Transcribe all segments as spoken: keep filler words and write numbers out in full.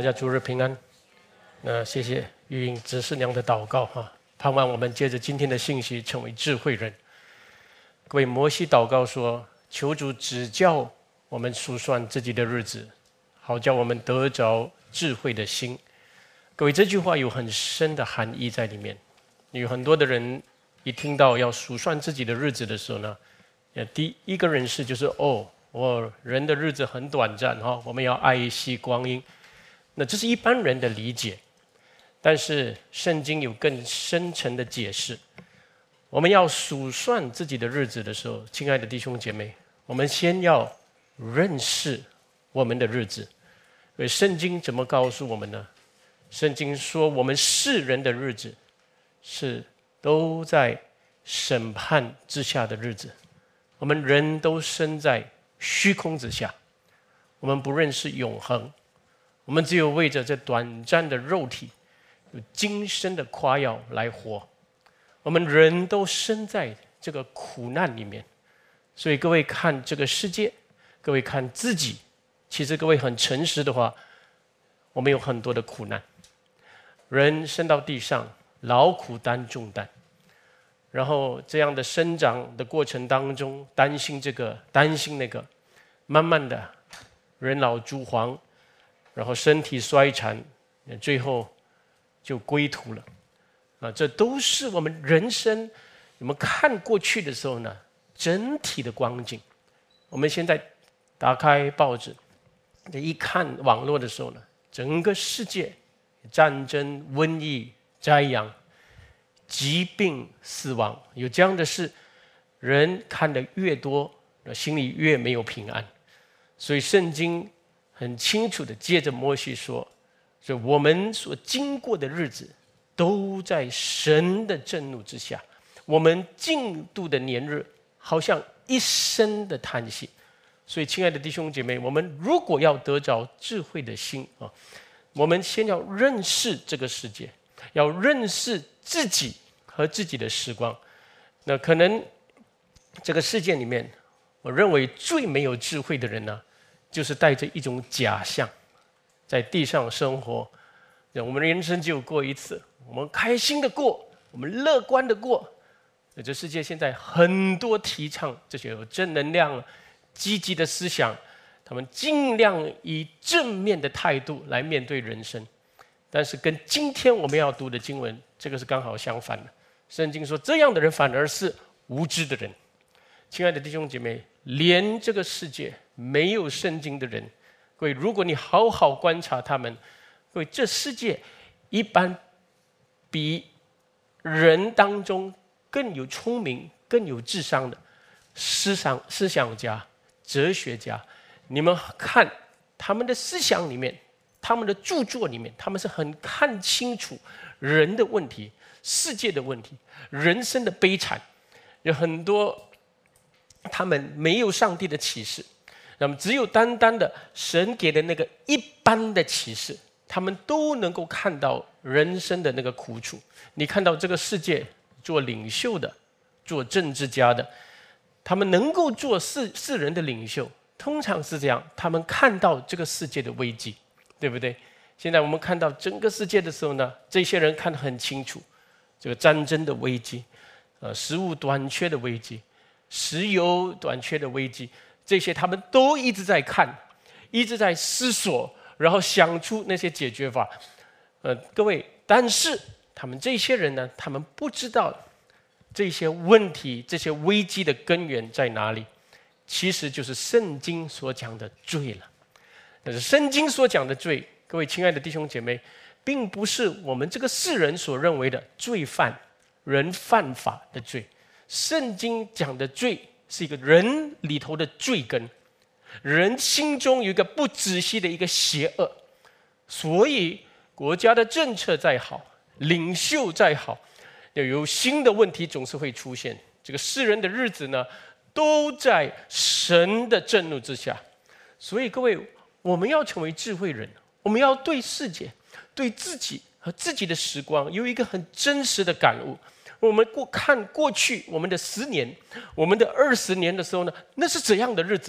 家主日平安。那谢谢玉英执事娘的祷告哈，盼望我们借着今天的信息成为智慧人。各位，摩西祷告说：“求主指教我们数算自己的日子，好叫我们得着智慧的心。”各位，这句话有很深的含义在里面。有很多的人一听到要数算自己的日子的时候呢，第一个认识就是哦，我人的日子很短暂哈，我们要爱惜光阴。那这是一般人的理解，但是圣经有更深层的解释。我们要数算自己的日子的时候，亲爱的弟兄姐妹，我们先要认识我们的日子。因为圣经怎么告诉我们呢？圣经说，我们世人的日子是都在审判之下的日子。我们人都生在虚空之下，我们不认识永恒，我们只有为着这短暂的肉体有今生的夸耀来活。我们人都生在这个苦难里面，所以各位看这个世界，各位看自己，其实各位很诚实的话，我们有很多的苦难。人生到地上，劳苦担重担，然后这样的生长的过程当中，担心这个担心那个，慢慢的人老珠黄，然后身体衰残，最后就归途了啊！这都是我们人生我们看过去的时候呢，整体的光景。我们现在打开报纸一看网络的时候呢，整个世界战争、瘟疫、灾殃、疾病、死亡，有这样的事，人看得越多，心里越没有平安。所以圣经很清楚的接着摩西说，说我们所经过的日子都在神的震怒之下，我们进度的年日好像一声的叹息。所以亲爱的弟兄姐妹，我们如果要得着智慧的心啊，我们先要认识这个世界，要认识自己和自己的时光。那可能这个世界里面，我认为最没有智慧的人呢，就是带着一种假象在地上生活。我们人生只有过一次，我们开心的过，我们乐观的过。这世界现在很多提倡这些有正能量、积极的思想，他们尽量以正面的态度来面对人生。但是跟今天我们要读的经文，这个是刚好相反的。圣经说，这样的人反而是无知的人。亲爱的弟兄姐妹，连这个世界没有圣经的人，各位，如果你好好观察他们，各位，这世界一般比人当中更有聪明、更有智商的思想思想家、哲学家，你们看他们的思想里面，他们的著作里面，他们是很看清楚人的问题、世界的问题、人生的悲惨。有很多他们没有上帝的启示，那么只有单单的神给的那个一般的启示，他们都能够看到人生的那个苦楚。你看到这个世界做领袖的、做政治家的，他们能够做世世人的领袖，通常是这样，他们看到这个世界的危机，对不对？现在我们看到整个世界的时候呢，这些人看得很清楚，这个战争的危机，呃，食物短缺的危机，石油短缺的危机，这些他们都一直在看，一直在思索，然后想出那些解决法。呃，各位，但是他们这些人呢，他们不知道这些问题、这些危机的根源在哪里，其实就是圣经所讲的罪了。但是圣经所讲的罪，各位亲爱的弟兄姐妹，并不是我们这个世人所认为的罪犯、人犯法的罪。圣经讲的罪是一个人里头的罪根，人心中有一个不仔细的一个邪恶。所以国家的政策再好，领袖再好，有新的问题总是会出现。这个世人的日子呢，都在神的震怒之下。所以各位，我们要成为智慧人，我们要对世界、对自己和自己的时光有一个很真实的感悟。我们过看过去我们的十年、我们的二十年的时候呢，那是怎样的日子？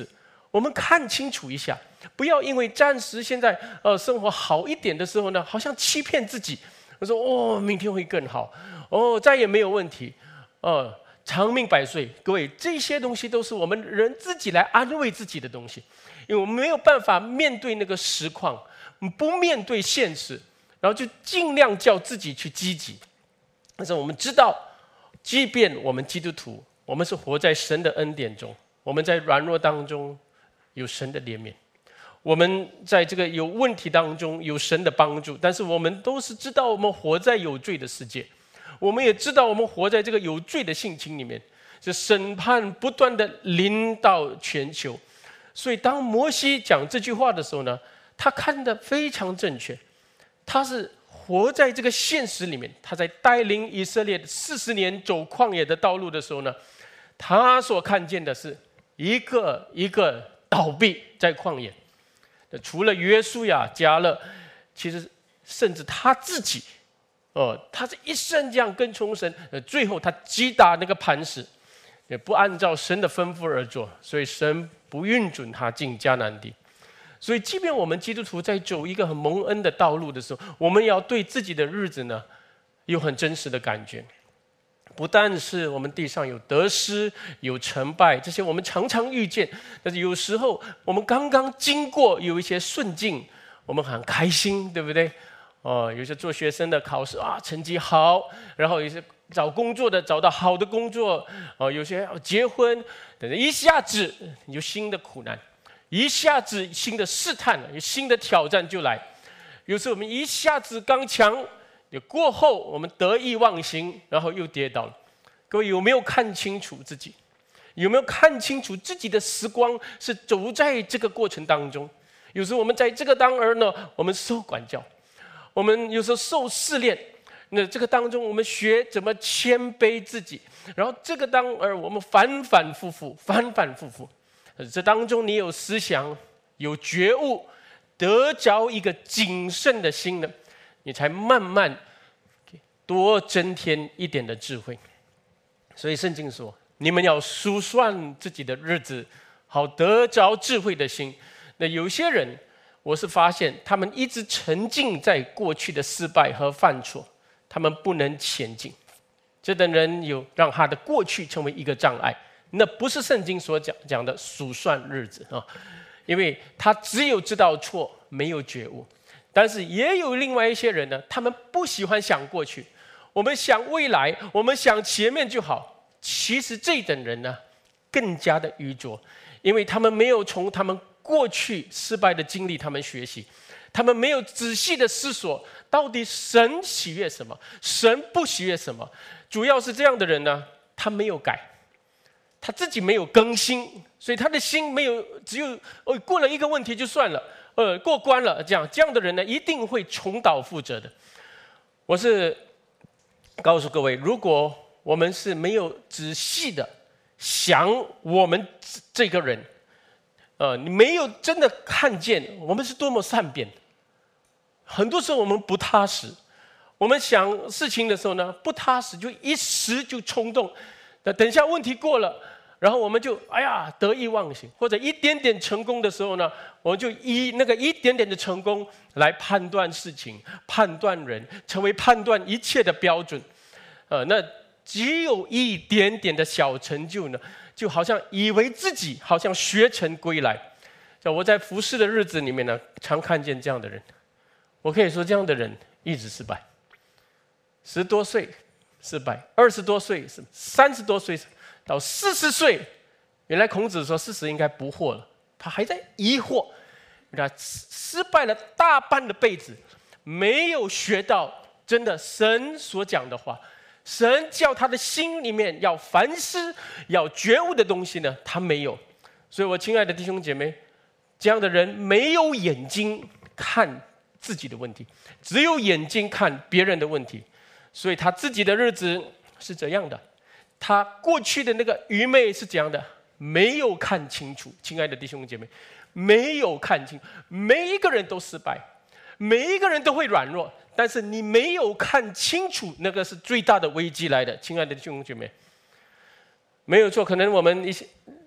我们看清楚一下，不要因为暂时现在呃生活好一点的时候呢，好像欺骗自己，我说哦，明天会更好，哦，再也没有问题，哦，长命百岁。各位，这些东西都是我们人自己来安慰自己的东西，因为我们没有办法面对那个实况，不面对现实，然后就尽量叫自己去积极。但是我们知道，即便我们基督徒，我们是活在神的恩典中，我们在软弱当中有神的怜悯，我们在这个有问题当中有神的帮助，但是我们都是知道我们活在有罪的世界，我们也知道我们活在这个有罪的性情里面，是审判不断的临到全球。所以当摩西讲这句话的时候呢，他看得非常正确，他是活在这个现实里面，他在带领以色列四十年走旷野的道路的时候呢，他所看见的是一个一个倒闭在旷野。除了约书亚、迦勒，其实甚至他自己，哦，他是一生这样跟从神，最后他击打那个磐石，也不按照神的吩咐而做，所以神不允准他进迦南地。所以，即便我们基督徒在走一个很蒙恩的道路的时候，我们要对自己的日子呢，有很真实的感觉。不但是我们地上有得失、有成败，这些我们常常遇见。但是有时候我们刚刚经过有一些顺境，我们很开心，对不对？哦，有些做学生的考试啊，成绩好，然后有些找工作的找到好的工作，哦，有些要结婚，等着一下子有新的苦难。一下子新的试探，有新的挑战就来。有时候我们一下子刚强，过后我们得意忘形，然后又跌倒了。各位有没有看清楚自己？有没有看清楚自己的时光是走在这个过程当中？有时候我们在这个当儿呢，我们受管教，我们有时候受试炼。那这个当中，我们学怎么谦卑自己，然后这个当儿我们反反复复，反反复复。这当中你有思想，有觉悟，得着一个谨慎的心呢，你才慢慢多增添一点的智慧。所以圣经说，你们要数算自己的日子，好得着智慧的心。那有些人，我是发现他们一直沉浸在过去的失败和犯错，他们不能前进。这等人有让他的过去成为一个障碍。那不是圣经所讲讲的数算日子啊，因为他只有知道错，没有觉悟。但是也有另外一些人呢，他们不喜欢想过去，我们想未来，我们想前面就好。其实这等人呢，更加的愚拙，因为他们没有从他们过去失败的经历，他们学习，他们没有仔细的思索，到底神喜悦什么，神不喜悦什么。主要是这样的人呢，他没有改。他自己没有更新，所以他的心没有，只有哦过了一个问题就算了，呃过关了，这样这样的人呢，一定会重蹈覆辙的。我是告诉各位，如果我们是没有仔细的想我们这个人，呃，你没有真的看见我们是多么善变，很多时候我们不踏实，我们想事情的时候呢，不踏实，就一时就冲动，那等一下问题过了。然后我们就哎呀得意忘形，或者一点点成功的时候呢，我们就以那个一点点的成功来判断事情、判断人，成为判断一切的标准。呃，那只有一点点的小成就呢，就好像以为自己好像学成归来。像我在服侍的日子里面呢，常看见这样的人。我可以说，这样的人一直失败。十多岁失败，二十多岁是三十多岁。到四十岁，原来孔子说四十应该不惑了，他还在疑惑，他失败了大半的辈子，没有学到真的神所讲的话，神叫他的心里面要反思、要觉悟的东西呢，他没有。所以我亲爱的弟兄姐妹，这样的人没有眼睛看自己的问题，只有眼睛看别人的问题，所以他自己的日子是这样的。他过去的那个愚昧是怎样的？没有看清楚，亲爱的弟兄姐妹，没有看清。每一个人都失败，每一个人都会软弱，但是你没有看清楚，那个是最大的危机来的，亲爱的弟兄姐妹。没有错，可能我们一些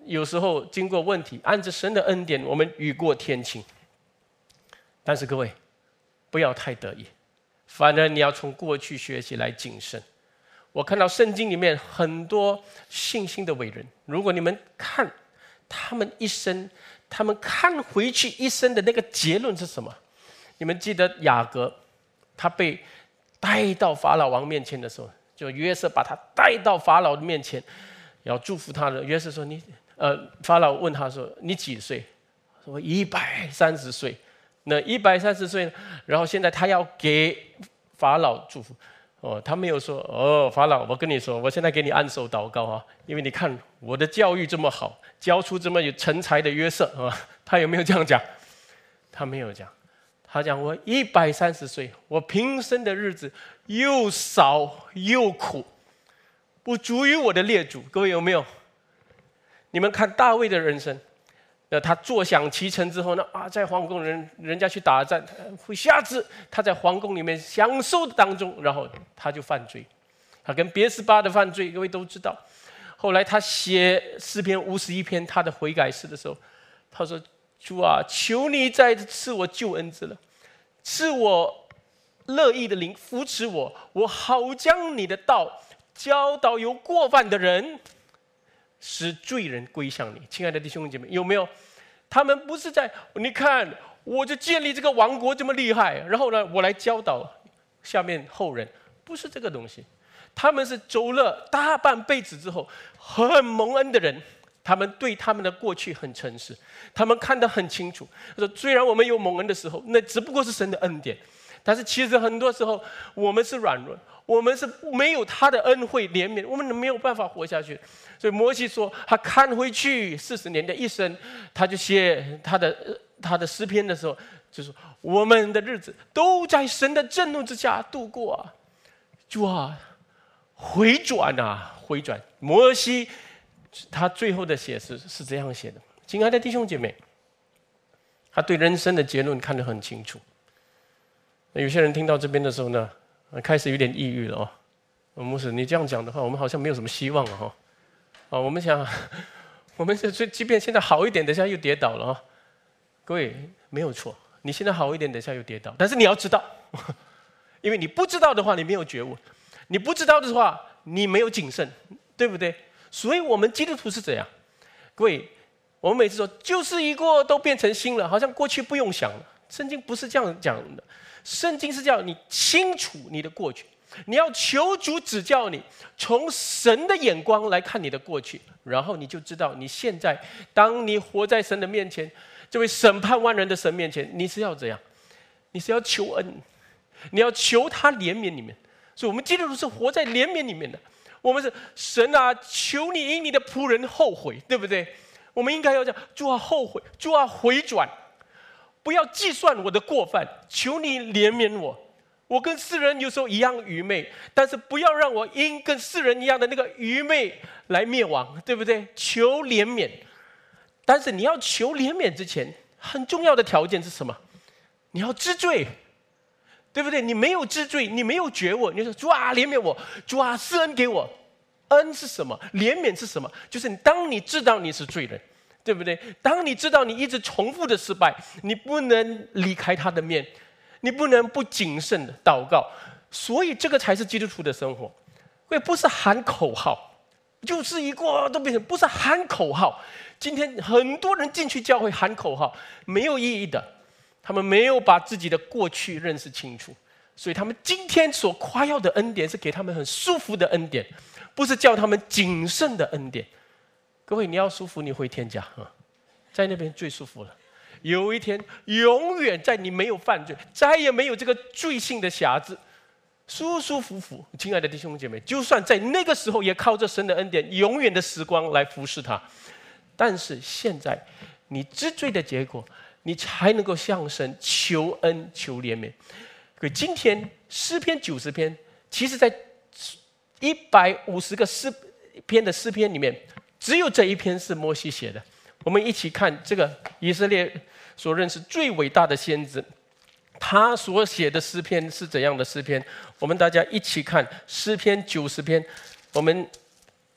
有时候经过问题，按着神的恩典，我们雨过天晴。但是各位，不要太得意，反而你要从过去学习来谨慎。我看到圣经里面很多信心的伟人，如果你们看他们一生，他们看回去一生的那个结论是什么？你们记得雅各，他被带到法老王面前的时候，就约瑟把他带到法老的面前，要祝福他的。约瑟说：“你呃，法老问他说：‘你几岁？’说一百三十岁。那一百三十岁，然后现在他要给法老祝福。哦，他没有说哦，法老，我跟你说，我现在给你按手祷告啊，因为你看我的教育这么好，教出这么有成才的约瑟啊，他有没有这样讲？他没有讲，他讲我一百三十岁，我平生的日子又少又苦，不足以我的列祖。各位有没有？你们看大卫的人生。那他坐享其成之后呢？啊，在皇宫人人家去打战，一下子他在皇宫里面享受的当中，然后他就犯罪，他跟别是巴的犯罪，各位都知道。后来他写诗篇五十一篇他的悔改诗的时候，他说：“主啊，求你再赐我救恩之乐，赐我乐意的灵扶持我，我好将你的道教导有过犯的人。”使罪人归向你。亲爱的弟兄姐妹，有没有？他们不是在你看，我就建立这个王国这么厉害，然后呢，我来教导下面后人，不是这个东西。他们是走了大半辈子之后，很蒙恩的人，他们对他们的过去很诚实，他们看得很清楚。他说，虽然我们有蒙恩的时候，那只不过是神的恩典，但是其实很多时候我们是软弱，我们是没有他的恩惠怜悯，我们没有办法活下去。所以摩西说，他看回去四十年的一生，他就写他的他的诗篇的时候，就说我们的日子都在神的震怒之下度过啊！主啊，回转啊，回转！摩西他最后的写诗是这样写的：亲爱的弟兄姐妹，他对人生的结论看得很清楚。有些人听到这边的时候呢，开始有点抑郁了哦。牧师，你这样讲的话，我们好像没有什么希望了哈。啊，我们想，我们是即便现在好一点，等下又跌倒了啊！各位没有错，你现在好一点，等下又跌倒，但是你要知道，因为你不知道的话，你没有觉悟；你不知道的话，你没有谨慎，对不对？所以我们基督徒是怎样？各位，我们每次说旧事已过，都变成新了，好像过去不用想了。圣经不是这样讲的，圣经是叫你清楚你的过去。你要求主指教你，从神的眼光来看你的过去，然后你就知道你现在，当你活在神的面前，这位审判万人的神面前，你是要怎样？你是要求恩，你要求他怜悯你们。所以，我们基督徒是活在怜悯里面的。我们是神啊，求你因你的仆人后悔，对不对？我们应该要讲，主啊后悔，主啊回转，不要计算我的过犯，求你怜悯我。我跟世人有时候一样愚昧，但是不要让我因跟世人一样的那个愚昧来灭亡，对不对？求怜悯，但是你要求怜悯之前，很重要的条件是什么？你要知罪，对不对？你没有知罪，你没有觉悟，你就说主啊怜悯我，主啊施恩给我。恩是什么？怜悯是什么？就是当你知道你是罪人，对不对？当你知道你一直重复的失败，你不能离开他的面。你不能不谨慎的祷告，所以这个才是基督徒的生活。也不是喊口号，就是一个都变成不是喊口号。今天很多人进去教会喊口号，没有意义的。他们没有把自己的过去认识清楚，所以他们今天所夸耀的恩典是给他们很舒服的恩典，不是叫他们谨慎的恩典。各位，你要舒服，你回天家啊，在那边最舒服了。有一天，永远在你没有犯罪，再也没有这个罪性的瑕疵，舒舒服服。亲爱的弟兄姐妹，就算在那个时候，也靠着神的恩典，永远的时光来服侍他。但是现在，你知罪的结果，你才能够向神求恩、求怜悯。可今天诗篇九十篇，其实在一百五十个诗篇的诗篇里面，只有这一篇是摩西写的。我们一起看这个以色列所认识最伟大的先知，他所写的诗篇是怎样的诗篇？我们大家一起看诗篇九十篇。我们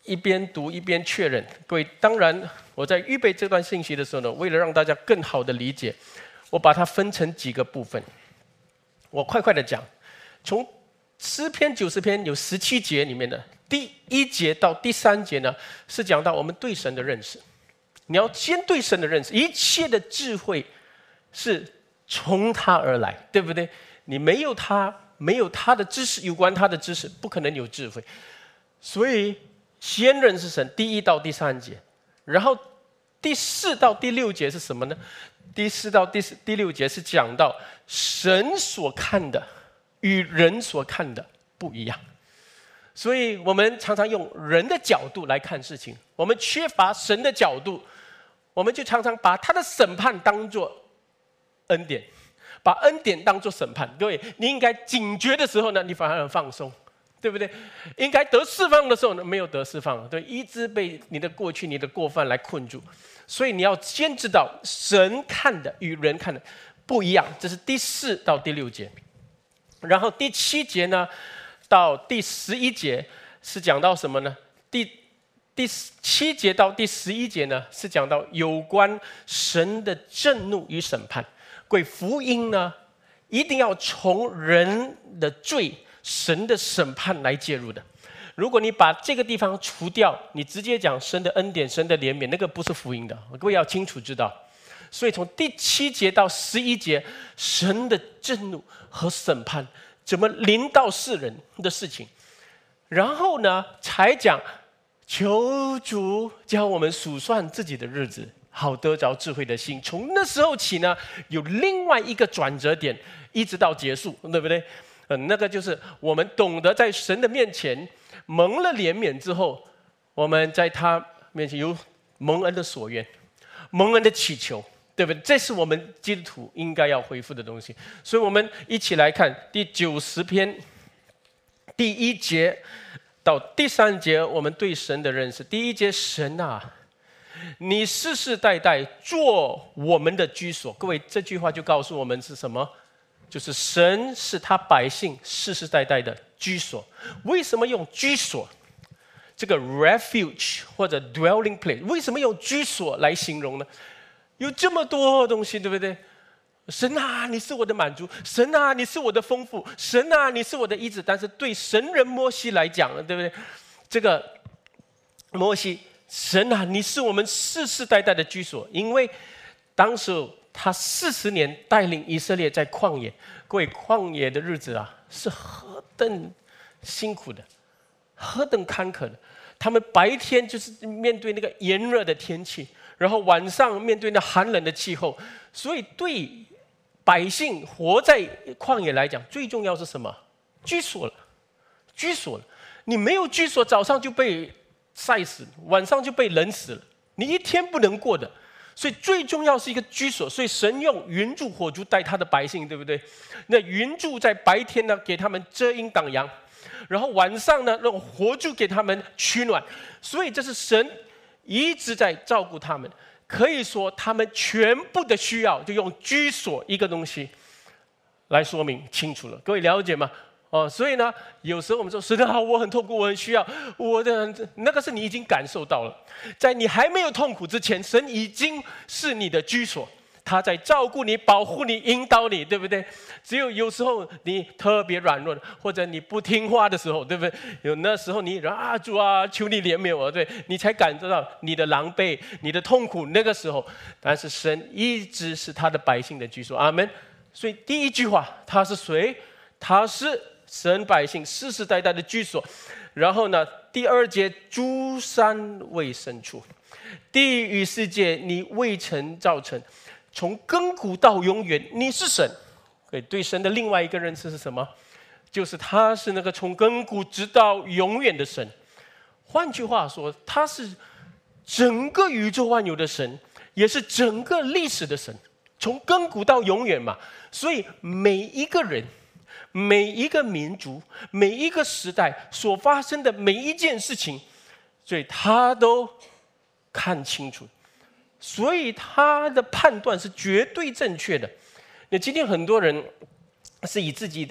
一边读一边确认。各位，当然我在预备这段信息的时候呢，为了让大家更好的理解，我把它分成几个部分。我快快的讲，从诗篇九十篇有十七节里面的第一节到第三节呢，是讲到我们对神的认识。你要先对神的认识，一切的智慧是从他而来，对不对？你没有他，没有他的知识，有关他的知识，不可能有智慧。所以先认识神，第一到第三节，然后第四到第六节是什么呢？第四到第四第六节是讲到神所看的与人所看的不一样。所以我们常常用人的角度来看事情，我们缺乏神的角度，我们就常常把他的审判当作恩典，把恩典当作审判。各位，你应该警觉的时候呢，你反而很放松，对不对？应该得释放的时候呢，没有得释放，对，一直被你的过去、你的过犯来困住。所以你要先知道，神看的与人看的不一样，这是第四到第六节。然后第七节呢，到第十一节是讲到什么呢？第第七节到第十一节呢，是讲到有关神的震怒与审判。鬼福音呢，一定要从人的罪、神的审判来介入的。如果你把这个地方除掉，你直接讲神的恩典、神的怜悯，那个不是福音的。各位要清楚知道。所以从第七节到十一节，神的震怒和审判怎么临到世人的事情，然后呢，才讲求主教我们数算自己的日子，好得着智慧的心。从那时候起呢，有另外一个转折点，一直到结束，对不对？嗯，那个就是我们懂得在神的面前蒙了怜悯之后，我们在他面前有蒙恩的所愿，蒙恩的祈求，对不对？这是我们基督徒应该要恢复的东西。所以我们一起来看第九十篇第一节到第三节，我们对神的认识。第一节，神啊，你世世代代做我们的居所。各位，这句话就告诉我们是什么？就是神是他百姓世世代代的居所。为什么用居所这个 refuge 或者 dwelling place？ 为什么用居所来形容呢？有这么多东西，对不对？神啊，你是我的满足；神啊，你是我的丰富；神啊，你是我的医治。但是对神人摩西来讲，对不对？这个摩西，神啊，你是我们世世代代的居所，因为当时他四十年带领以色列在旷野。各位，旷野的日子啊，是何等辛苦的，何等坎坷的。他们白天就是面对那个炎热的天气，然后晚上面对那寒冷的气候。所以对百姓活在旷野来讲，最重要是什么？居所了，居所了。你没有居所，早上就被晒死，晚上就被冷死了，你一天不能过的。所以最重要是一个居所。所以神用云柱火柱带他的百姓，对不对？那云柱在白天呢，给他们遮阴挡阳，然后晚上呢，用火柱给他们取暖。所以这是神一直在照顾他们。可以说他们全部的需要就用居所一个东西来说明清楚了。各位了解吗？哦，所以呢，有时候我们说神啊，我很痛苦，我很需要，我的那个是你已经感受到了，在你还没有痛苦之前，神已经是你的居所，他在照顾你、保护你、引导你，对不对？只有有时候你特别软弱，或者你不听话的时候，对不对？有那时候你啊，主啊，求你怜悯我，对，你才感受到你的狼狈、你的痛苦。那个时候，但是神一直是他的百姓的居所，阿们。所以第一句话，他是谁？他是神百姓世世代代的居所。然后呢，第二节，诸山为深处，地与世界你未曾造成，从亘古到永远，你是神。对神的另外一个认识是什么？就是他是那个从亘古直到永远的神。换句话说，他是整个宇宙万有的神，也是整个历史的神，从亘古到永远嘛。所以每一个人、每一个民族、每一个时代所发生的每一件事情，所以他都看清楚，所以他的判断是绝对正确的。那今天很多人是以自己的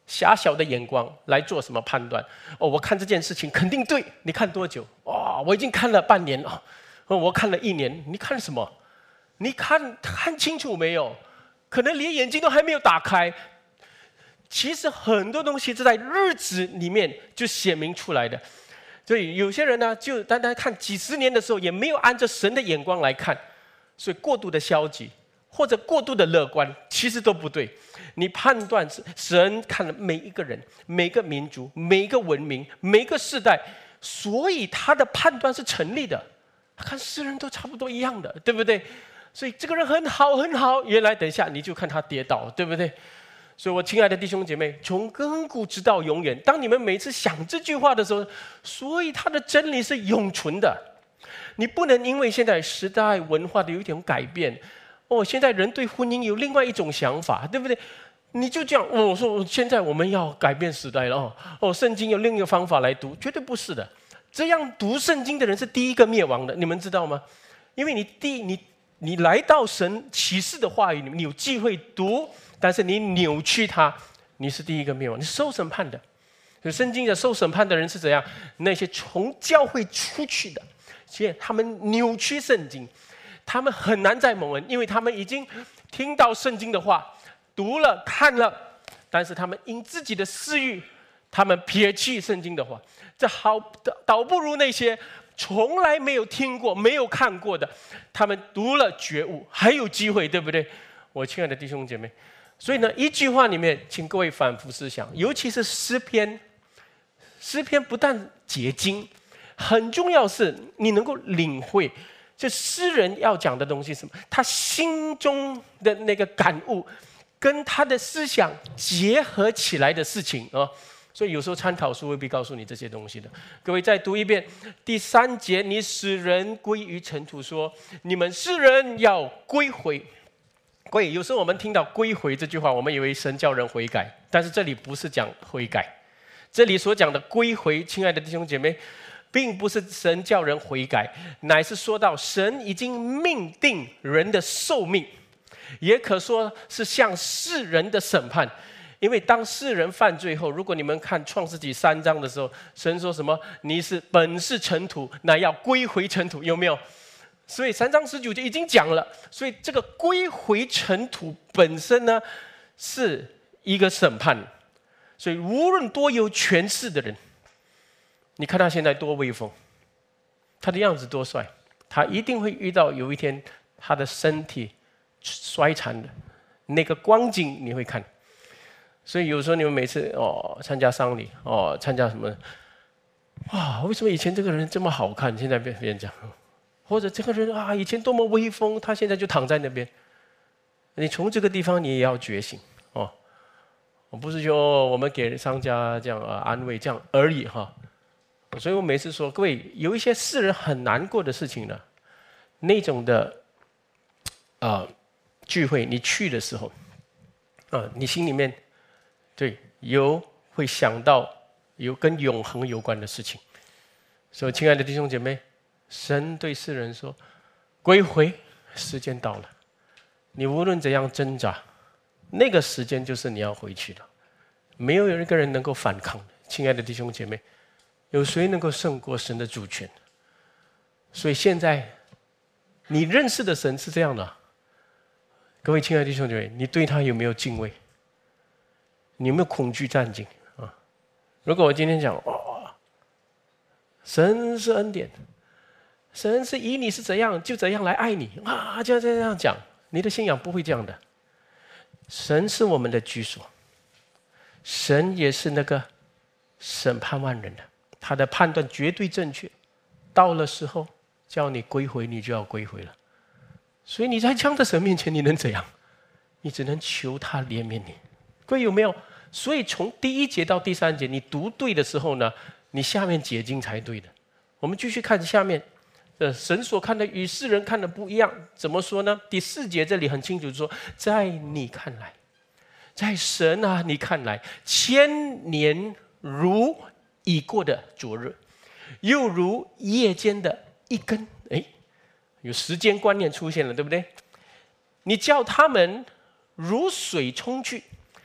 狭小的眼光来做什么判断？哦，我看这件事情肯定对。你看多久？哇、哦，我已经看了半年了。哦，我看了一年。你看什么？你看看清楚没有？可能连眼睛都还没有打开。其实很多东西是在日子里面就显明出来的。所以有些人呢，就单单看几十年的时候，也没有按照神的眼光来看，所以过度的消极或者过度的乐观，其实都不对。你判断是神看了每一个人、每个民族、每一个文明、每一个世代，所以他的判断是成立的。他看世人都差不多一样的，对不对？所以这个人很好很好，原来等一下你就看他跌倒，对不对？所以我亲爱的弟兄姐妹，从亘古直到永远，当你们每次想这句话的时候，所以他的真理是永存的。你不能因为现在时代文化的有一点改变，哦，现在人对婚姻有另外一种想法，对不对？你就这样，哦，我说现在我们要改变时代了哦，哦，圣经有另一个方法来读，绝对不是的。这样读圣经的人是第一个灭亡的，你们知道吗？因为你第你你来到神启示的话语里面，你有机会读，但是你扭曲它，你是第一个灭亡，你是受审判的。所以圣经的受审判的人是怎样？那些从教会出去的，所以他们扭曲圣经，他们很难再蒙恩，因为他们已经听到圣经的话。读了看了，但是他们因自己的私欲，他们撇弃圣经的话，这好倒不如那些从来没有听过、没有看过的，他们读了觉悟，还有机会，对不对？我亲爱的弟兄姐妹，所以呢，一句话里面，请各位反复思想，尤其是诗篇，诗篇不但结晶，很重要是你能够领会，这诗人要讲的东西是什么，他心中的那个感悟。跟他的思想结合起来的事情啊，所以有时候参考书未必告诉你这些东西的。各位再读一遍第三节，你使人归于尘土，说你们世人要归回。各位，有时候我们听到归回这句话，我们以为神叫人悔改，但是这里不是讲悔改，这里所讲的归回，亲爱的弟兄姐妹，并不是神叫人悔改，乃是说到神已经命定人的寿命。也可说是向世人的审判，因为当世人犯罪后，如果你们看创世纪三章的时候，神说什么？你是本是尘土，那要归回尘土，有没有？所以三章十九就已经讲了。所以这个归回尘土本身呢，是一个审判。所以无论多有权势的人，你看他现在多威风，他的样子多帅，他一定会遇到有一天他的身体衰残的那个光景，你会看。所以有时候你们每次哦参加丧礼哦参加什么，哇，为什么以前这个人这么好看，现在被别人讲，或者这个人啊以前多么威风，他现在就躺在那边。你从这个地方你也要觉醒哦，我不是说我们给商家这样啊安慰这样而已哈。所以我每次说，各位有一些世人很难过的事情呢，那种的啊。呃聚会你去的时候，啊，你心里面对有会想到有跟永恒有关的事情。所以，亲爱的弟兄姐妹，神对世人说：“归回，时间到了。你无论怎样挣扎，那个时间就是你要回去的。没有一个人能够反抗的。亲爱的弟兄姐妹，有谁能够胜过神的主权？所以现在你认识的神是这样的。”各位亲爱的弟兄姐妹，你对他有没有敬畏？你有没有恐惧战兢啊？如果我今天讲，哦，神是恩典，神是以你是怎样就怎样来爱你啊，就这样讲，你的信仰不会这样的。神是我们的居所，神也是那个审判万人的，他的判断绝对正确。到了时候叫你归回，你就要归回了。所以你在这样的神面前，你能怎样？你只能求他怜悯你。各位有没有？所以从第一节到第三节，你读对的时候呢，你下面解经才对的。我们继续看下面，呃，神所看的与世人看的不一样。怎么说呢？第四节这里很清楚说，在你看来，在神啊你看来，千年如已过的昨日，又如夜间的一根。哎。有时间观念出现了，对不对？你叫他们如水冲去，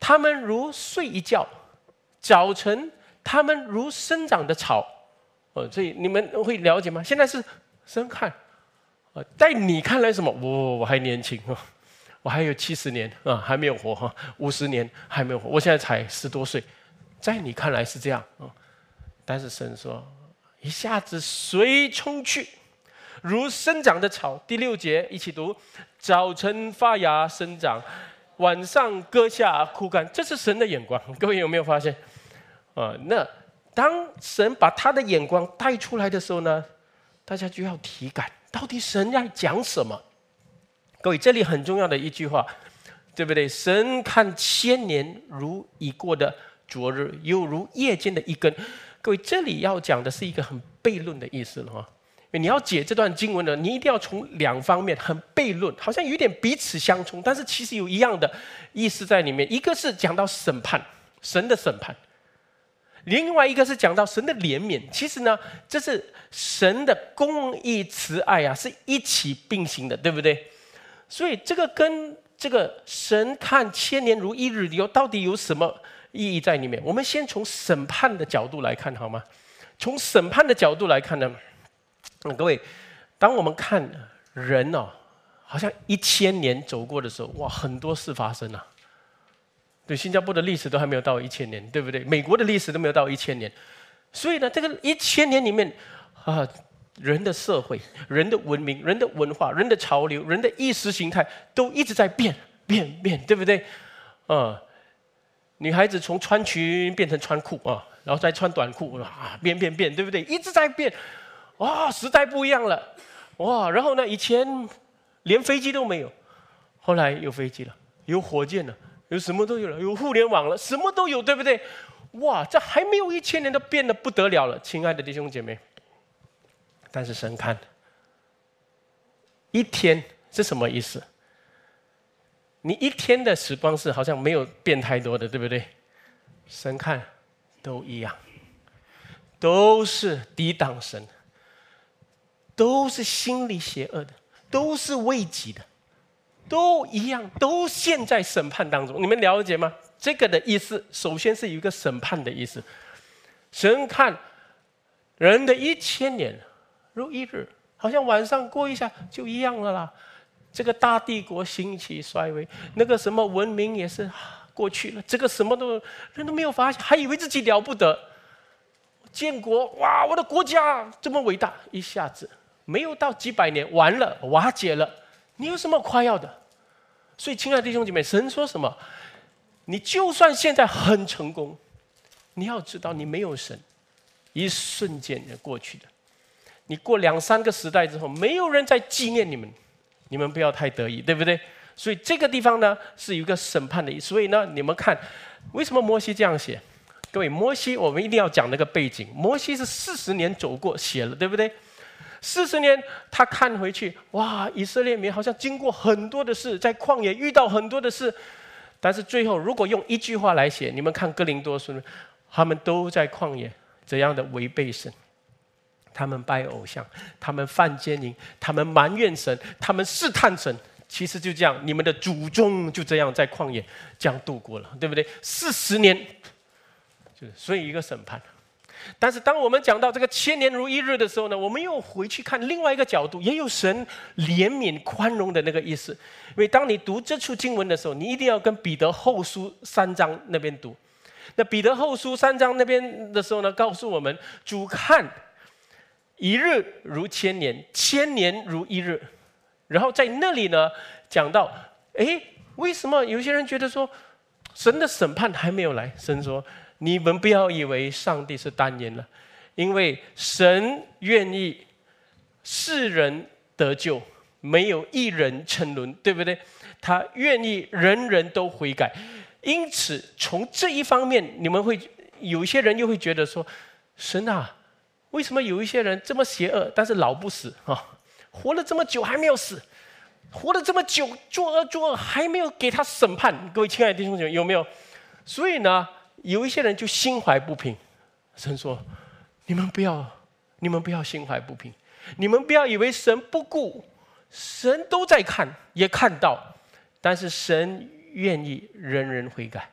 他们如睡一觉，早晨他们如生长的草。哦，所以你们会了解吗？现在是神看，呃，在你看来什么？我我还年轻啊，我还有七十年啊，还没有活哈，五十年还没有活，我现在才十多岁，在你看来是这样啊，但是神说，一下子随冲去，如生长的草。第六节一起读：早晨发芽生长，晚上割下枯干。这是神的眼光，各位有没有发现？啊，那。当神把他的眼光带出来的时候呢，大家就要体感，到底神在讲什么？各位，这里很重要的一句话，对不对？神看千年如已过的昨日，又如夜间的一根。各位，这里要讲的是一个很悖论的意思了哈。你要解这段经文呢，你一定要从两方面，很悖论，好像有点彼此相冲，但是其实有一样的意思在里面。一个是讲到审判，神的审判。另外一个是讲到神的怜悯，其实呢，这是神的公义慈爱啊，是一起并行的，对不对？所以这个跟这个神看千年如一日有到底有什么意义在里面？我们先从审判的角度来看好吗？从审判的角度来看呢，各位，当我们看人哦，好像一千年走过的时候，哇，很多事发生啊。对，新加坡的历史都还没有到一千年，对不对？美国的历史都没有到一千年，所以呢，这个一千年里面啊，人的社会、人的文明、人的文化、人的潮流、人的意识形态都一直在变、变、变，对不对？啊，女孩子从穿裙变成穿裤啊，然后再穿短裤啊，变变变，对不对？一直在变，哇，时代不一样了，哇！然后呢，以前连飞机都没有，后来有飞机了，有火箭了。有什么都有了，有互联网了，什么都有，对不对？哇，这还没有一千年都变得不得了了，亲爱的弟兄姐妹。但是神看，一天是什么意思？你一天的时光是好像没有变太多的，对不对？神看都一样，都是抵挡神，都是心里邪恶的，都是为己的。都一样，都陷在审判当中，你们了解吗？这个的意思，首先是有一个审判的意思。神看人的一千年如一日，好像晚上过一下就一样了啦。这个大帝国兴起衰微，那个什么文明也是过去了，这个什么都人都没有发现，还以为自己了不得。建国，哇，我的国家这么伟大，一下子没有到几百年，完了，瓦解了。你有什么夸耀的？所以，亲爱的弟兄姐妹，神说什么？你就算现在很成功，你要知道，你没有神，一瞬间就过去的。你过两三个时代之后，没有人再纪念你们，你们不要太得意，对不对？所以这个地方呢，是有一个审判的意思。所以呢，你们看，为什么摩西这样写？各位，摩西我们一定要讲那个背景。摩西是四十年走过写了，对不对？四十年，他看回去，哇，以色列民好像经过很多的事，在旷野遇到很多的事，但是最后如果用一句话来写，你们看哥林多书，他们都在旷野怎样的违背神，他们拜偶像，他们犯奸淫，他们埋怨神，他们试探神。其实就这样，你们的祖宗就这样在旷野这样度过了，对不对？四十年，就是所以一个审判。但是当我们讲到这个千年如一日的时候呢，我们又回去看另外一个角度，也有神怜悯宽容的那个意思。因为当你读这处经文的时候，你一定要跟彼得后书三章那边读。那彼得后书三章那边的时候呢，告诉我们主看一日如千年，千年如一日。然后在那里呢讲到，哎，为什么有些人觉得说神的审判还没有来？神说，你们不要以为上帝是单言了，因为神愿意世人得救，没有一人沉沦，对不对？他愿意人人都悔改。因此从这一方面，你们会有一些人又会觉得说，神啊，为什么有一些人这么邪恶，但是老不死啊？活了这么久还没有死，活了这么久作恶作恶还没有给他审判。各位亲爱的弟兄姐妹，有没有？所以呢，有一些人就心怀不平。神说，你们不要你们不要心怀不平，你们不要以为神不顾，神都在看，也看到，但是神愿意人人悔改，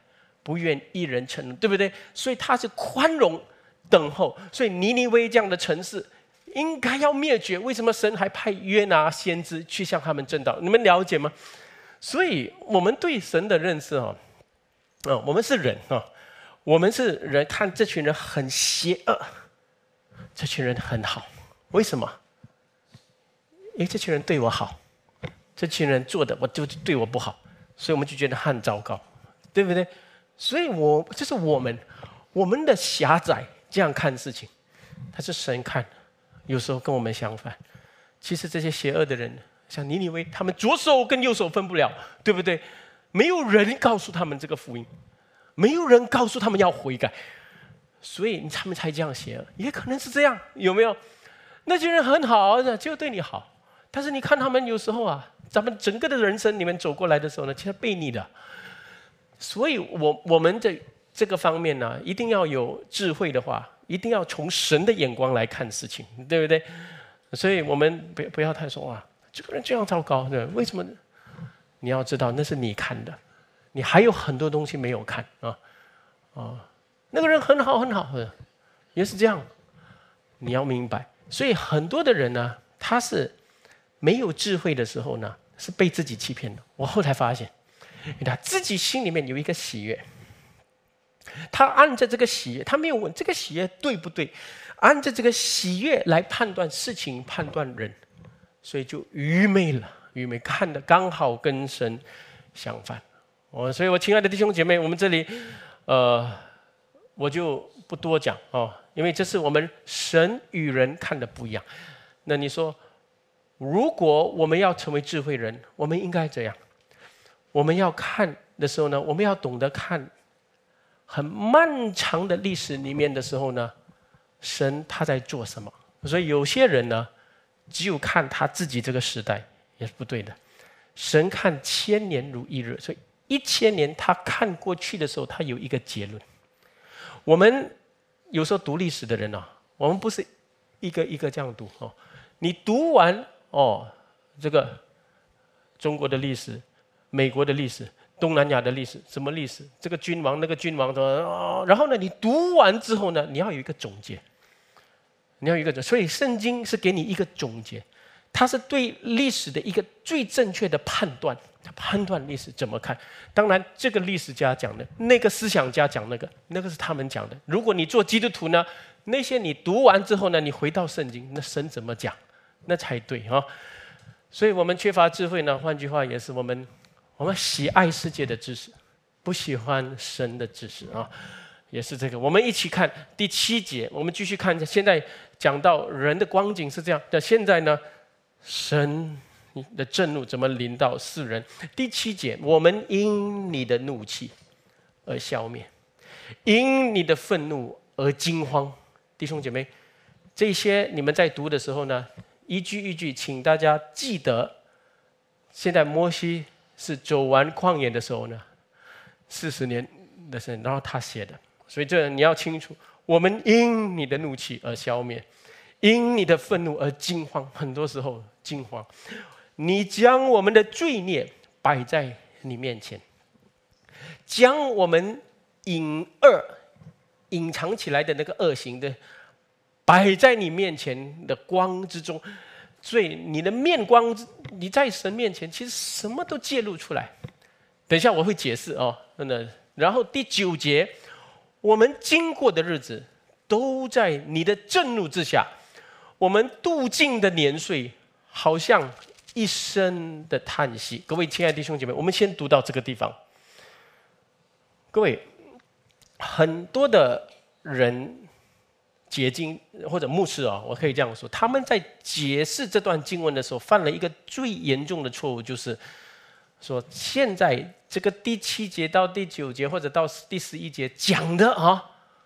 不愿一人沉沦，对不对？所以他是宽容等候。所以尼尼微这样的城市应该要灭绝，为什么神还派约拿先知去向他们证道？你们了解吗？所以我们对神的认识啊，啊，我们是人啊，我们是人，看这群人很邪恶，这群人很好，为什么？因为这群人对我好，这群人做的我就对我不好，所以我们就觉得很糟糕，对不对？所以我这是我们我们的狭窄这样看事情，他是神看，有时候跟我们相反。其实这些邪恶的人，像尼尼微，他们左手跟右手分不了，对不对？没有人告诉他们这个福音，没有人告诉他们要悔改，所以他们才这样邪恶。也可能是这样，有没有？那些人很好，就对你好。但是你看他们有时候啊，咱们整个的人生里面走过来的时候呢，其实背逆的。所以我我们的这个方面呢，一定要有智慧的话，一定要从神的眼光来看事情，对不对？所以我们不不要太说啊，这个人这样糟糕，对，为什么？你要知道那是你看的，你还有很多东西没有看啊啊！那个人很好很好，也是这样，你要明白。所以很多的人呢，他是没有智慧的时候呢，是被自己欺骗的。我后来发现，他自己心里面有一个喜悦，他按着这个喜悦，他没有问这个喜悦对不对，按着这个喜悦来判断事情、判断人，所以就愚昧了。愚昧看的刚好跟神相反。哦，所以我亲爱的弟兄姐妹，我们这里，呃，我就不多讲哦，因为这是我们神与人看的不一样。那你说，如果我们要成为智慧人，我们应该这样。我们要看的时候呢，我们要懂得看很漫长的历史里面的时候呢，神他在做什么。所以有些人呢，只有看他自己这个时代也是不对的。神看千年如一日，所以一千年他看过去的时候，他有一个结论。我们有时候读历史的人啊，我们不是一个一个这样读哦。你读完哦，这个中国的历史、美国的历史、东南亚的历史，什么历史？这个君王、那个君王的、哦，然后呢，你读完之后呢，你要有一个总结，你要有一个总，所以圣经是给你一个总结，它是对历史的一个最正确的判断。判断历史怎么看？当然，这个历史家讲的，那个思想家讲那个，那个是他们讲的。如果你做基督徒呢，那些你读完之后呢，你回到圣经，那神怎么讲，那才对啊、哦。所以我们缺乏智慧呢，换句话也是我们，我们喜爱世界的知识，不喜欢神的知识啊，也是这个。我们一起看第七节，我们继续看。现在讲到人的光景是这样，那现在呢，神你的震怒怎么临到世人？第七节，我们因你的怒气而消灭，因你的愤怒而惊慌。弟兄姐妹，这些你们在读的时候呢，一句一句，请大家记得。现在摩西是走完旷野的时候呢，四十年的时间，然后他写的，所以这你要清楚，我们因你的怒气而消灭，因你的愤怒而惊慌。很多时候惊慌。你将我们的罪孽摆在你面前，将我们隐恶隐藏起来的那个恶行的摆在你面前的光之中，所以你的面光，你在神面前其实什么都揭露出来。等一下我会解释哦，真的。然后第九节，我们经过的日子都在你的震怒之下，我们度尽的年岁好像一声的叹息。各位亲爱的弟兄姐妹，我们先读到这个地方。各位，很多的人解经或者牧师啊，我可以这样说，他们在解释这段经文的时候，犯了一个最严重的错误，就是说现在这个第七节到第九节或者到第十一节讲的啊，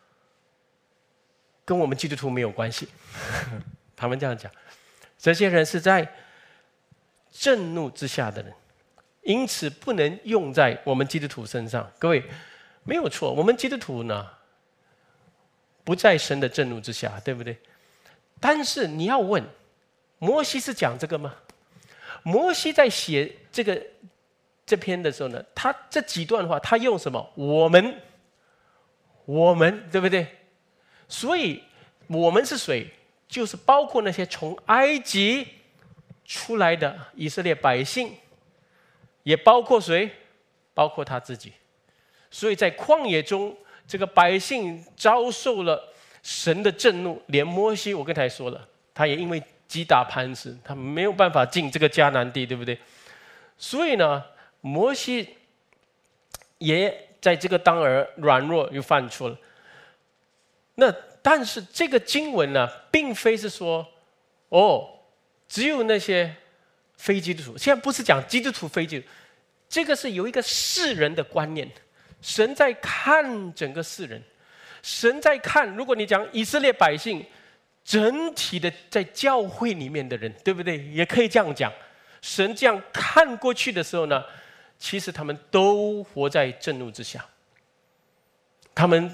跟我们基督徒没有关系。他们这样讲，这些人是在震怒之下的人，因此不能用在我们基督徒身上。各位，没有错，我们基督徒呢，不在神的震怒之下，对不对？但是你要问，摩西是讲这个吗？摩西在写这个这篇的时候呢，他这几段话，他用什么？我们我们，对不对？所以我们是谁？就是包括那些从埃及出来的以色列百姓，也包括谁？包括他自己。所以在旷野中，这个百姓遭受了神的震怒，连摩西，我刚才说了，他也因为击打磐石，他没有办法进这个迦南地，对不对？所以呢，摩西也在这个当儿软弱又犯错了。那但是这个经文呢，并非是说，哦，只有那些非基督徒。现在不是讲基督徒非基督徒，这个是有一个世人的观念。神在看整个世人，神在看，如果你讲以色列百姓，整体的在教会里面的人，对不对？也可以这样讲。神这样看过去的时候呢，其实他们都活在震怒之下。他们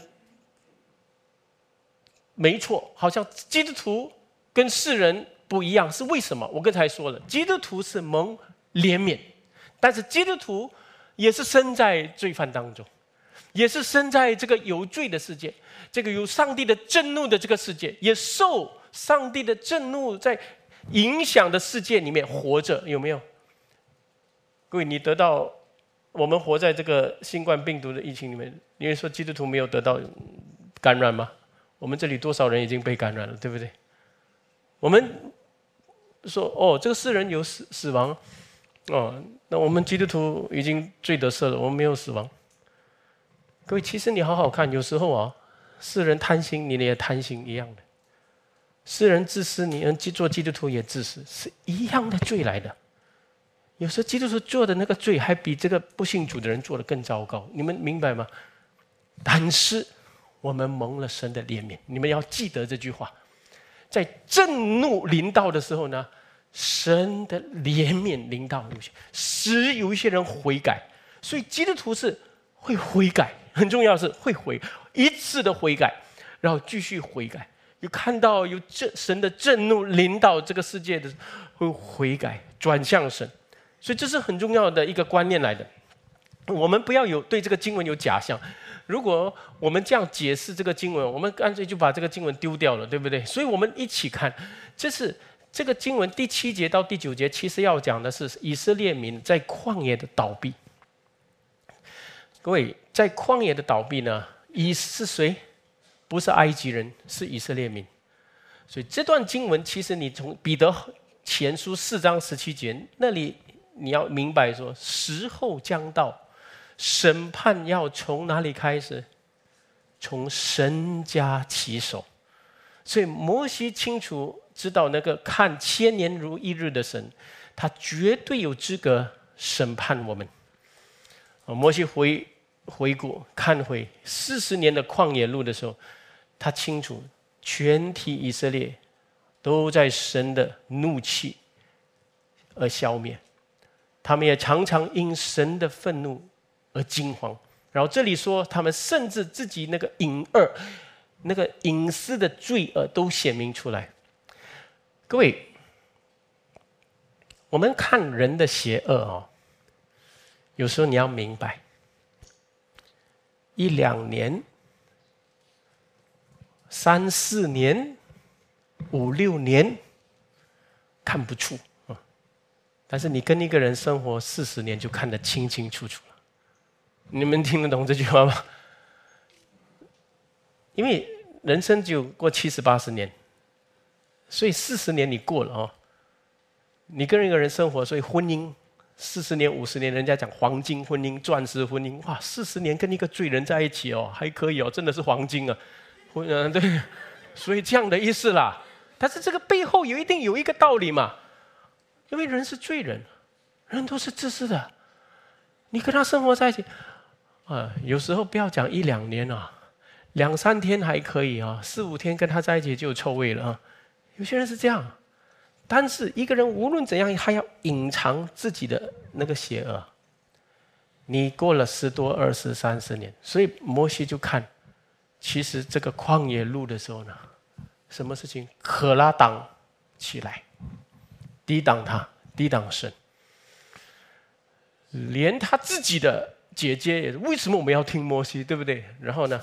没错，好像基督徒跟世人不一样，是为什么？我刚才说了，基督徒是蒙怜悯，但是基督徒也是身在罪犯当中，也是身在这个有罪的世界，这个有上帝的震怒的这个世界，也受上帝的震怒在影响的世界里面活着，有没有？各位，你得到我们活在这个新冠病毒的疫情里面，因为说基督徒没有得到感染吗？我们这里多少人已经被感染了，对不对？我们说哦，这个世人有死死亡，哦，那我们基督徒已经罪得赦了，我们没有死亡。各位，其实你好好看，有时候啊，世人贪心，你也贪心一样的；世人自私，你做基督徒也自私，是一样的罪来的。有时候基督徒做的那个罪，还比这个不信主的人做的更糟糕，你们明白吗？但是我们蒙了神的怜悯，你们要记得这句话。在震怒临到的时候呢，神的怜悯临到，使有一些人悔改。所以基督徒是会悔改，很重要是会悔，一次的悔改，然后继续悔改。有看到有神的震怒临到这个世界的，会悔改转向神。所以这是很重要的一个观念来的。我们不要有对这个经文有假象。如果我们这样解释这个经文，我们干脆就把这个经文丢掉了，对不对？所以我们一起看，这是这个经文第七节到第九节，其实要讲的是以色列民在旷野的倒闭。各位，在旷野的倒闭呢，以是谁？不是埃及人，是以色列民。所以这段经文，其实你从彼得前书四章十七节那里，你要明白说，时候将到。审判要从哪里开始？从神家起手。所以摩西清楚知道，那个看千年如一日的神，他绝对有资格审判我们。摩西回回顾看回四十年的旷野路的时候，他清楚全体以色列都在神的怒气而消灭，他们也常常因神的愤怒而惊慌。然后这里说，他们甚至自己那个隐恶、那个隐私的罪恶都显明出来。各位，我们看人的邪恶哦，有时候你要明白，一两年、三四年、五六年看不出啊，但是你跟一个人生活四十年，就看得清清楚楚了。你们听得懂这句话吗？因为人生只有过七十八十年，所以四十年你过了哦。你跟一个人生活，所以婚姻四十年、五十年，人家讲黄金婚姻、钻石婚姻，哇，四十年跟一个罪人在一起哦，还可以哦，真的是黄金啊。嗯，对，所以这样的意思啦。但是这个背后有一定有一个道理嘛，因为人是罪人，人都是自私的，你跟他生活在一起。啊，有时候不要讲一两年啊，两三天还可以啊，四五天跟他在一起就有臭味了啊。有些人是这样，但是一个人无论怎样，还要隐藏自己的那个邪恶。你过了十多、二十、三十年，所以摩西就看，其实这个旷野路的时候呢，什么事情可拉党起来，抵挡他，抵挡神，连他自己的姐姐也是，为什么我们要听摩西，对不对？然后呢，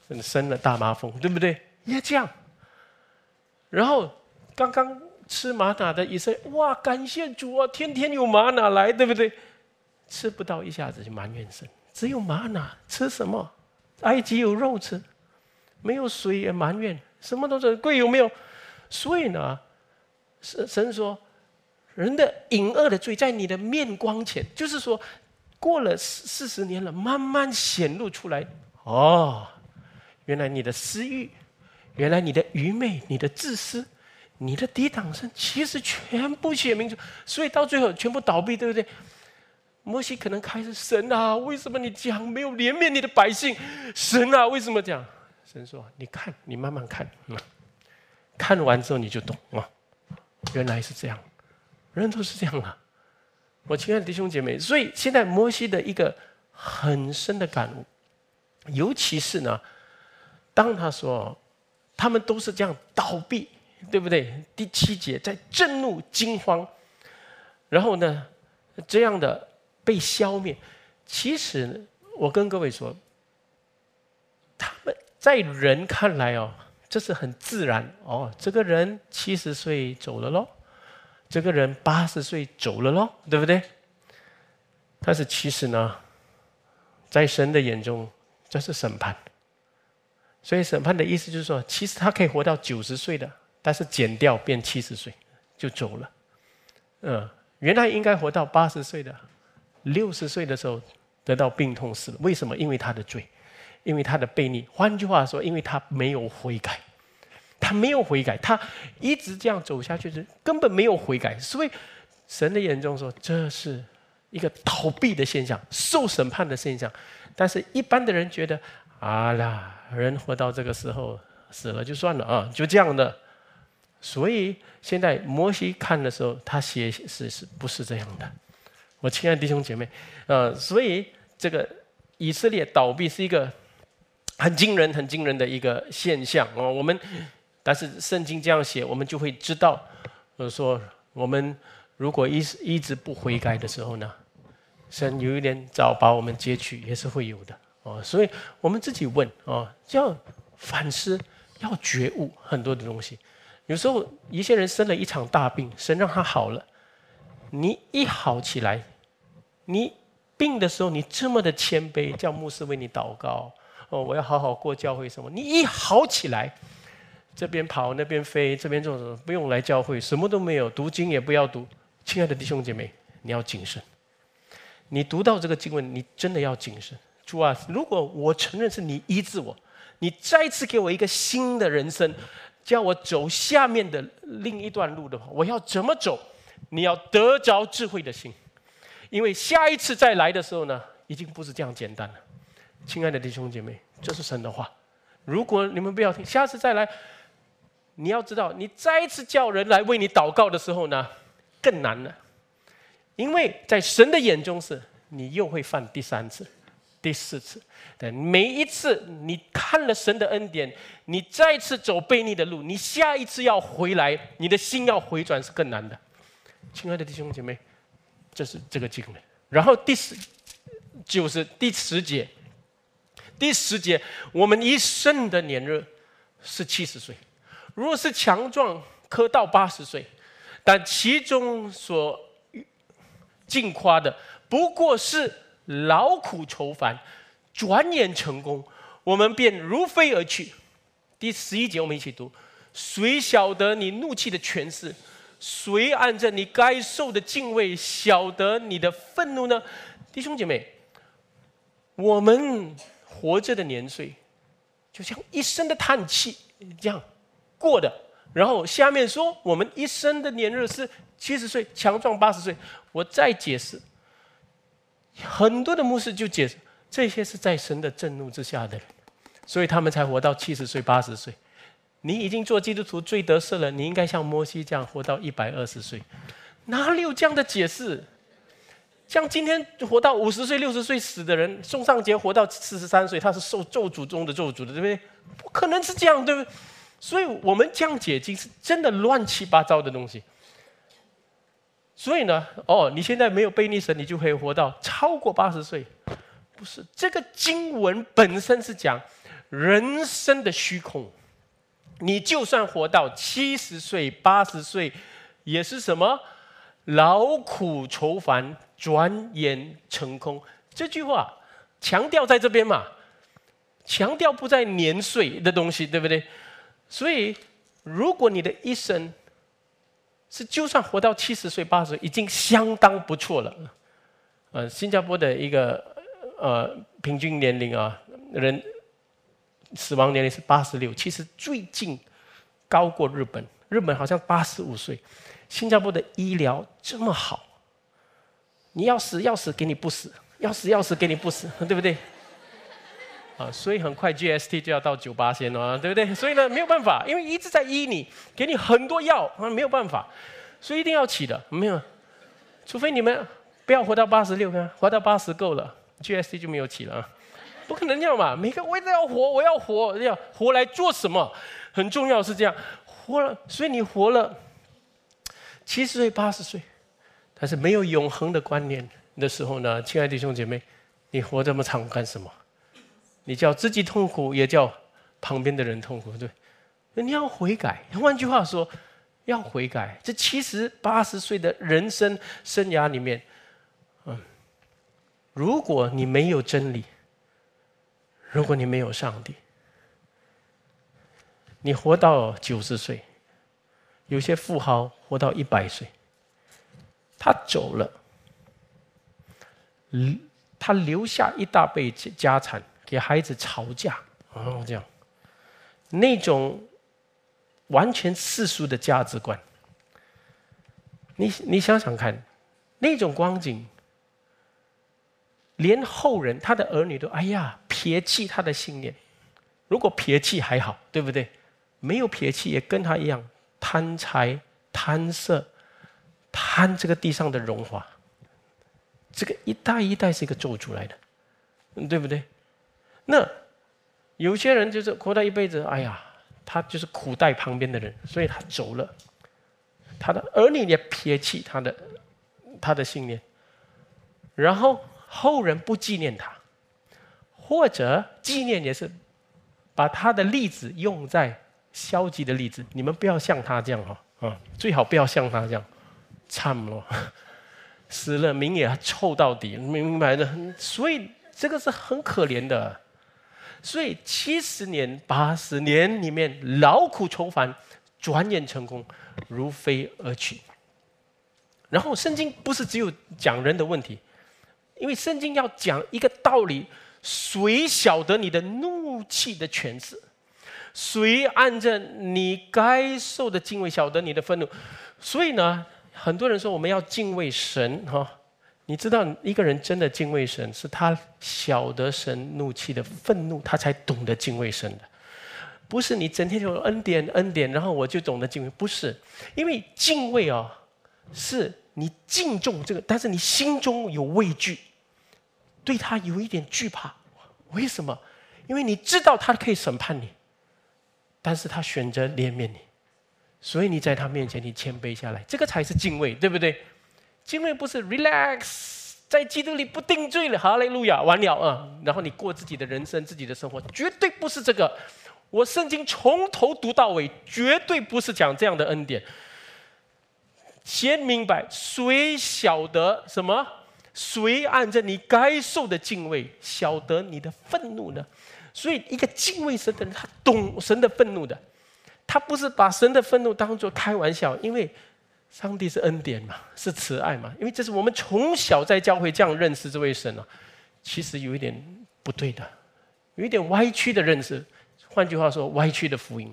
生了大麻风，对不对？也这样。然后刚刚吃玛瑙的以色列，哇，感谢主啊，天天有玛瑙来，对不对？吃不到一下子就埋怨神，只有玛瑙吃什么？埃及有肉吃，没有水也埋怨，什么都是贵有没有？所以呢，神说，人的隐恶的罪在你的面光前，就是说，过了四十年了，慢慢显露出来。哦，原来你的私欲，原来你的愚昧，你的自私，你的抵挡神，其实全部写明出，所以到最后全部倒闭，对不对？摩西可能开始，神啊，为什么你这样没有怜悯你的百姓？神啊，为什么这样？神说：“你看，你慢慢看，嗯、看完之后你就懂啊，原来是这样，人都是这样啊。”我亲爱的弟兄姐妹，所以现在摩西的一个很深的感悟，尤其是呢，当他说他们都是这样倒闭，对不对？第七节，在震怒惊慌，然后呢，这样的被消灭。其实我跟各位说，他们在人看来哦，这是很自然哦。这个人七十岁走了咯，这个人八十岁走了咯，对不对？但是其实呢，在神的眼中，这是审判。所以审判的意思就是说，其实他可以活到九十岁的，但是减掉变七十岁就走了。嗯，原来应该活到八十岁的，六十岁的时候得到病痛死了。为什么？因为他的罪，因为他的悖逆。换句话说，因为他没有悔改，他没有悔改，他一直这样走下去，根本没有悔改。所以神的眼中说，这是一个倒闭的现象，受审判的现象。但是一般的人觉得，啊啦，人活到这个时候死了就算了啊，就这样的。所以现在摩西看的时候，他写是是不是这样的？我亲爱的弟兄姐妹，呃，所以这个以色列倒闭是一个很惊人、很惊人的一个现象哦。我们但是圣经这样写，我们就会知道，呃，说我们如果一一直不悔改的时候呢，神有一天早把我们接去，也是会有的哦。所以我们自己问哦，要反思，要觉悟很多的东西。有时候一些人生了一场大病，神让他好了，你一好起来，你病的时候你这么的谦卑，叫牧师为你祷告哦，我要好好过教会什么。你一好起来，这边跑那边飞，这边做什么？不用来教会，什么都没有，读经也不要读。亲爱的弟兄姐妹，你要谨慎。你读到这个经文，你真的要谨慎。主啊，如果我承认是你医治我，你再次给我一个新的人生，叫我走下面的另一段路的话，我要怎么走？你要得着智慧的心，因为下一次再来的时候呢，已经不是这样简单了。亲爱的弟兄姐妹，这是神的话。如果你们不要听，下次再来，你要知道，你再一次叫人来为你祷告的时候呢，更难了。因为在神的眼中是，你又会犯第三次、第四次。但每一次你看了神的恩典，你再次走悖逆的路，你下一次要回来，你的心要回转是更难的。亲爱的弟兄姐妹，这是这个经文。然后第十就是第十节，第十节，我们一生的年日是七十岁，如果是强壮，可到八十岁，但其中所尽夸的不过是劳苦愁烦，转眼成功，我们便如飞而去。第十一节我们一起读：谁晓得你怒气的权势？谁按着你该受的敬畏晓得你的愤怒呢？弟兄姐妹，我们活着的年岁就像一生的叹气这样过的。然后下面说我们一生的年日是七十岁，强壮八十岁。我再解释，很多的牧师就解释，这些是在神的震怒之下的人，所以他们才活到七十岁、八十岁。你已经做基督徒最得胜了，你应该像摩西这样活到一百二十岁，哪里有这样的解释？像今天活到五十岁、六十岁死的人，宋尚杰活到四十三岁，他是受咒诅中的咒诅的，对不对？不可能是这样，对不对？所以我们这样解经是真的乱七八糟的东西。所以呢，哦，你现在没有悖逆神，你就可以活到超过八十岁？不是，这个经文本身是讲， 人生的虚空。你就算活到七十岁、八十岁，也是什么？劳苦愁烦，转眼成空。这句话强调在这边嘛，强调不在年岁的东西，对不对？所以，如果你的一生是就算活到七十岁、八十岁，已经相当不错了。呃，新加坡的一个呃平均年龄啊，人死亡年龄是八十六，其实最近高过日本，日本好像八十五岁。新加坡的医疗这么好，你要死要死给你不死，要死要死给你不死，对不对？啊，所以很快 G S T 就要到九八先了，对不对？所以呢，没有办法，因为一直在医你，给你很多药啊，没有办法，所以一定要起的，没有，除非你们不要活到八十六啊，活到八十够了 ，G S T 就没有起了，不可能这样嘛！每个我都要活，我要活，要活来做什么？很重要是这样，活了，所以你活了七十岁、八十岁，但是没有永恒的观念的时候呢，亲爱的弟兄姐妹，你活这么长干什么？你叫自己痛苦，也叫旁边的人痛苦，对？你要悔改。换句话说，要悔改。这七十八十岁的人生生涯里面，嗯，如果你没有真理，如果你没有上帝，你活到九十岁，有些富豪活到一百岁，他走了，他留下一大辈家产。给孩子吵架，哦，这样，那种完全世俗的价值观，你你想想看，那种光景，连后人他的儿女都哎呀撇弃他的信念。如果撇弃还好，对不对？没有撇弃也跟他一样贪财、贪色、贪这个地上的荣华，这个一代一代是一个咒诅来的，对不对？那有些人就是活到一辈子，哎呀，他就是苦待旁边的人，所以他走了。他的儿女也撇弃他的他的信念，然后后人不纪念他，或者纪念也是把他的例子用在消极的例子。你们不要像他这样哈啊，最好不要像他这样，惨了，死了名也臭到底，明白的。所以这个是很可怜的。所以七十年、八十年里面劳苦愁烦，转眼成功，如飞而去。然后圣经不是只有讲人的问题，因为圣经要讲一个道理：谁晓得你的怒气的权势？谁按着你该受的敬畏晓得你的愤怒？所以呢，很多人说我们要敬畏神哈。你知道一个人真的敬畏神，是他晓得神怒气的愤怒，他才懂得敬畏神的。不是你整天就恩典恩典，然后我就懂得敬畏，不是。因为敬畏啊、哦，是你敬重这个，但是你心中有畏惧，对他有一点惧怕。为什么？因为你知道他可以审判你，但是他选择怜悯你，所以你在他面前你谦卑下来，这个才是敬畏，对不对？敬畏不是 relax， 在基督里不定罪了，哈利路亚，完了啊！然后你过自己的人生、自己的生活，绝对不是这个。我圣经从头读到尾，绝对不是讲这样的恩典。先明白，谁晓得什么？谁按着你该受的敬畏，晓得你的愤怒呢？所以，一个敬畏神的人，他懂神的愤怒的，他不是把神的愤怒当作开玩笑，因为上帝是恩典嘛，是慈爱嘛，因为这是我们从小在教会这样认识这位神啊，其实有一点不对的，有一点歪曲的认识。换句话说，歪曲的福音。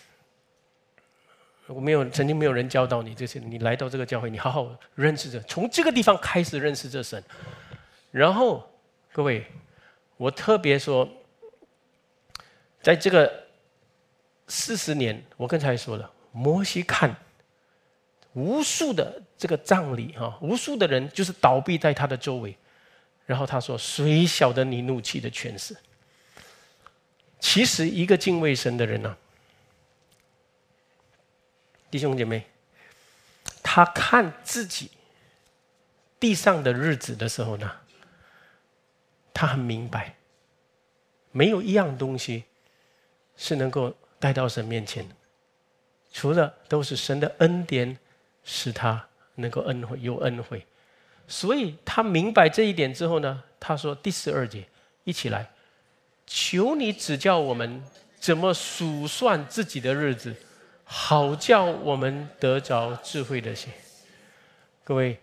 我没有曾经没有人教导你这些，你来到这个教会，你好好认识着，从这个地方开始认识这神。然后，各位，我特别说，在这个四十年，我刚才说了，摩西看。无数的这个葬礼哈，无数的人就是倒闭在他的周围，然后他说：“谁晓得你怒气的权势？”其实，一个敬畏神的人呢、啊，弟兄姐妹，他看自己地上的日子的时候呢，他很明白，没有一样东西是能够带到神面前的，除了都是神的恩典使他能够恩惠有恩惠。所以他明白这一点之后呢，他说第十二节，一起来，求你指教我们怎么数算自己的日子，好叫我们得着智慧的心。各位，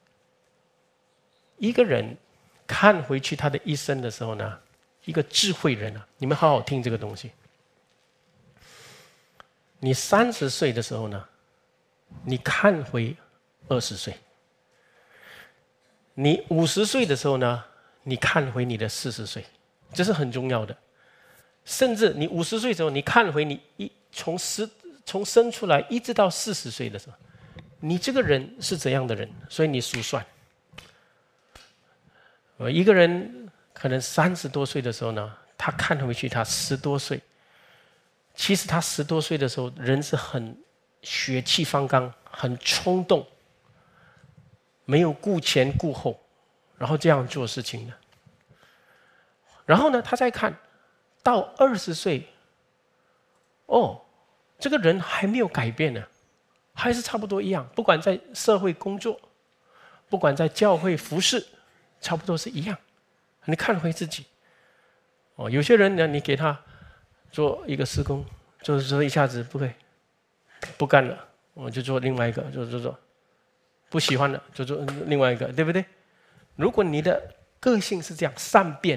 一个人看回去他的一生的时候呢，一个智慧人啊，你们好好听这个东西。你三十岁的时候呢，你看回二十岁；你五十岁的时候呢，你看回你的四十岁，这是很重要的。甚至你五十岁的时候，你看回你一从十从生出来一直到四十岁的时候，你这个人是怎样的人？所以你数算。呃，一个人可能三十多岁的时候呢，他看回去他十多岁，其实他十多岁的时候，人是很血气方刚，很冲动，没有顾前顾后，然后这样做事情的。然后呢，他再看到二十岁，哦，这个人还没有改变呢，还是差不多一样，不管在社会工作，不管在教会服侍，差不多是一样。你看回自己，哦，有些人呢，你给他做一个施工，做做一下子不会，不干了，我就做另外一个，做做做，不喜欢了就做另外一个，对不对？如果你的个性是这样善变，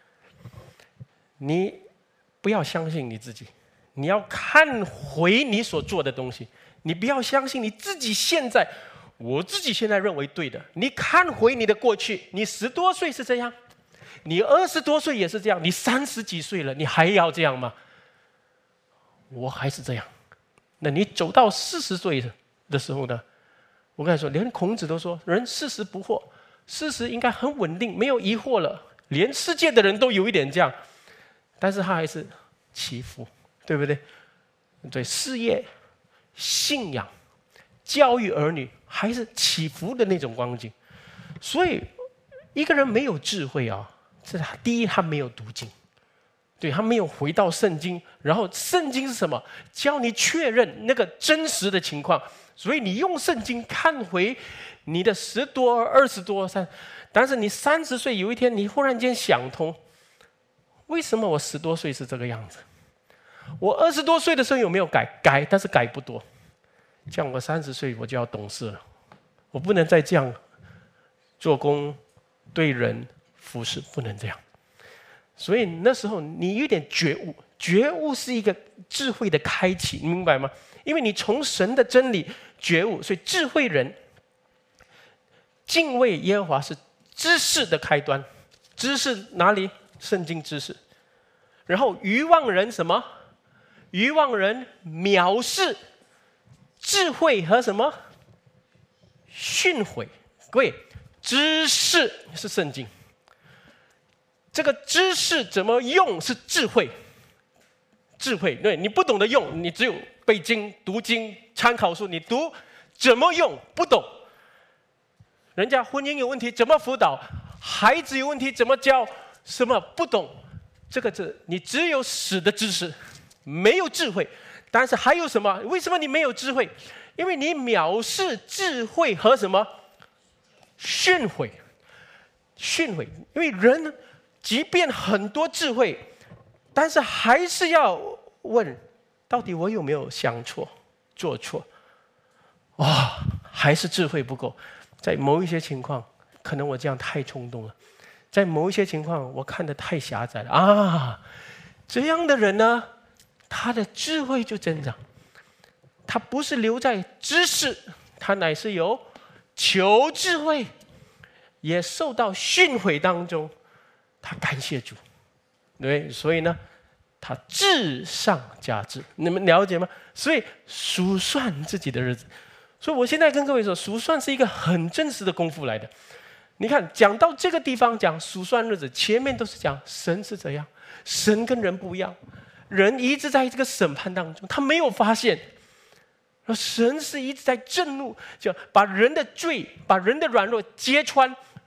你不要相信你自己，你要看回你所做的东西，你不要相信你自己现在，我自己现在认为对的。你看回你的过去，你十多岁是这样，你二十多岁也是这样，你三十几岁了，你还要这样吗？我还是这样。那你走到四十岁的时候呢？我跟你说，连孔子都说，人四十不惑，四十应该很稳定，没有疑惑了。连世界的人都有一点这样，但是他还是起伏，对不对？对，事业、信仰、教育儿女，还是起伏的那种光景。所以，一个人没有智慧啊，是他第一，他没有读经。对，他没有回到圣经，然后圣经是什么？教你确认那个真实的情况。所以你用圣经看回你的十多、二十多、三，但是你三十岁有一天，你忽然间想通，为什么我十多岁是这个样子？我二十多岁的时候有没有改？改，但是改不多。像我三十岁我就要懂事了，我不能再这样做工、对人服侍，不能这样。所以那时候你有点觉悟，觉悟是一个智慧的开启，你明白吗？因为你从神的真理觉悟，所以智慧人敬畏耶和华是知识的开端。知识哪里？圣经知识。然后愚妄人什么？愚妄人藐视智慧和什么？训诲。各位，知识是圣经。这个知识怎么用是智慧，智慧对你不懂得用，你只有背经、读经、参考书，你读怎么用不懂。人家婚姻有问题怎么辅导，孩子有问题怎么教，什么不懂，这个是你只有死的知识，没有智慧。但是还有什么？为什么你没有智慧？因为你藐视智慧和什么训诲，训诲，因为人。即便很多智慧，但是还是要问，到底我有没有想错、做错？哇、哦，还是智慧不够。在某一些情况，可能我这样太冲动了；在某一些情况，我看得太狭窄了啊。这样的人呢，他的智慧就增长。他不是留在知识，他乃是由求智慧，也受到训诲当中。他感谢主，对，所以呢，他智上加智，你们了解吗？所以数算自己的日子，所以我现在跟各位说，数算是一个很真实的功夫来的。你看，讲到这个地方讲数算日子，前面都是讲神是怎样，神跟人不一样，人一直在这个审判当中，他没有发现，神是一直在震怒，就把人的罪、把人的软弱揭穿。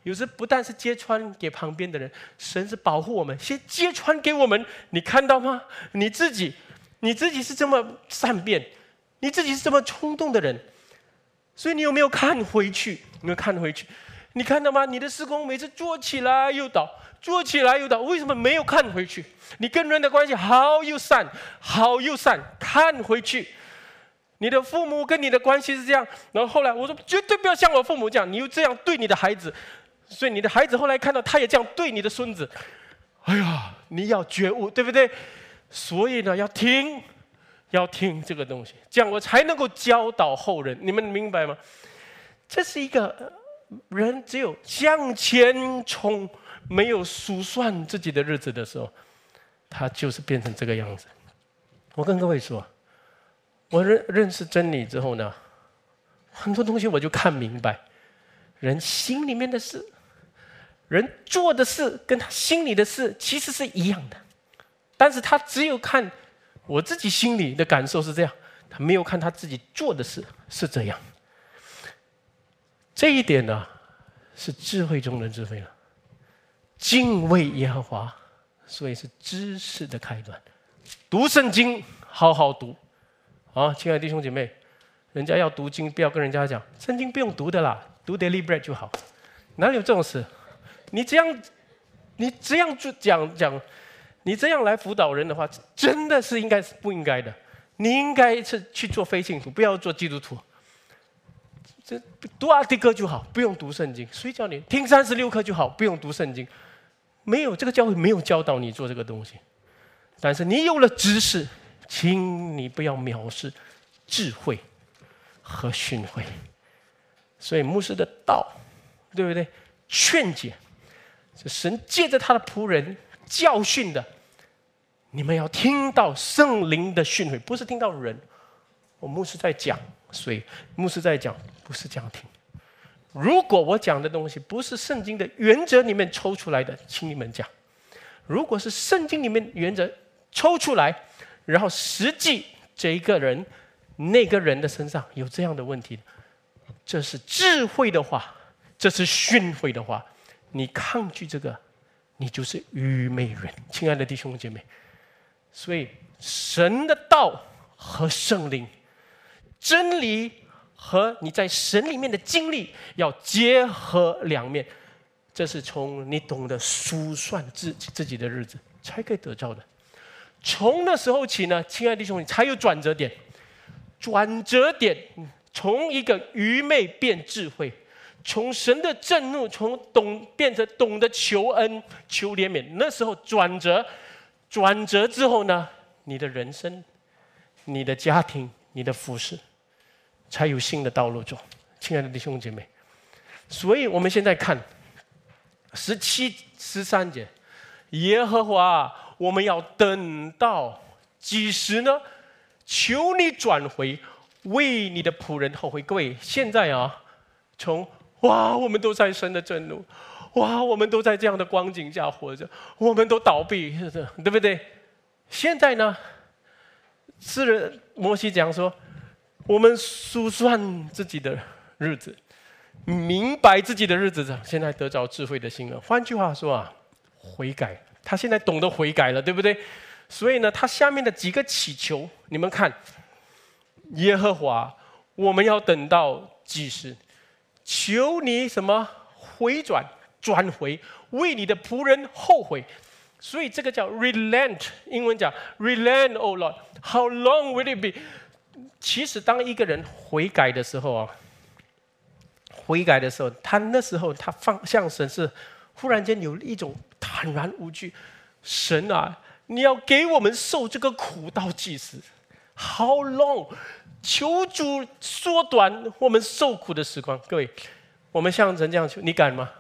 有时不但是揭穿给旁边的人，神是保护我们，先揭穿给我们。你看到吗？你自己，你自己是这么善变，你自己是这么冲动的人，所以你有没有看回去？有没有看回去？你看到吗？你的事工每次做起来又倒，做起来又倒，为什么没有看回去？你跟人的关系好又散，好又散，看回去。你的父母跟你的关系是这样，然后后来我说绝对不要像我父母这样，你又这样对你的孩子。所以你的孩子后来看到他也这样对你的孙子，哎呀，你要觉悟，对不对？所以呢，要听，要听这个东西，这样我才能够教导后人。你们明白吗？这是一个人只有向前冲，没有数算自己的日子的时候，他就是变成这个样子。我跟各位说，我认认识真理之后呢，很多东西我就看明白，人心里面的事。人做的事跟他心里的事其实是一样的，但是他只有看我自己心里的感受是这样，他没有看他自己做的事是这样。这一点呢，是智慧中的智慧了。敬畏耶和华，所以是知识的开端。读圣经，好好读啊，亲爱的弟兄姐妹，人家要读经，不要跟人家讲圣经不用读的啦，读 daily bread 就好，哪有这种事？你这样，你这样就讲讲，你这样来辅导人的话，真的是应该是不应该的。你应该是去做非信徒，不要做基督徒。这读阿迪哥就好，不用读圣经。谁叫你听三十六课就好，不用读圣经？没有，这个教会没有教导你做这个东西。但是你有了知识，请你不要藐视智慧和训诲。所以牧师的道，对不对？劝解。是神借着他的仆人教训的，你们要听到圣灵的训诲，不是听到人。我牧师在讲，所以牧师在讲，不是这样听。如果我讲的东西不是圣经的原则里面抽出来的，请你们讲；如果是圣经里面原则抽出来，然后实际这一个人、那个人的身上有这样的问题，这是智慧的话，这是训诲的话。你抗拒这个，你就是愚昧人，亲爱的弟兄姐妹。所以神的道和圣灵，真理和你在神里面的经历要结合两面，这是从你懂得数算自己自己的日子才可以得到的。从那时候起呢，亲爱的弟兄，你才有转折点。转折点从一个愚昧变智慧。从神的震怒，从懂变成懂得求恩、求怜悯，那时候转折，转折之后呢，你的人生、你的家庭、你的服事，才有新的道路走。亲爱的弟兄姐妹，所以我们现在看十七、十三节，耶和华，我们要等到几时呢？求你转回，为你的仆人后悔。各位，现在啊，从哇，我们都在神的震怒，哇，我们都在这样的光景下活着，我们都倒闭，对不对？现在呢，是摩西讲说，我们数算自己的日子，明白自己的日子，现在得着智慧的心了。换句话说啊，悔改，他现在懂得悔改了，对不对？所以呢，他下面的几个祈求，你们看，耶和华，我们要等到几时？求你什么回转转回，为你的仆人后悔。所以这个叫 relent， 英文讲 relent, O Lord, how long will it be？ 其实当一个人悔改的时候啊，悔改的时候，他那时候他放向神是忽然间有一种坦然无惧。神啊，你要给我们受这个苦到几时 ？How long？求主缩短我们受苦的时光。各位，我们向神这样求，你敢吗？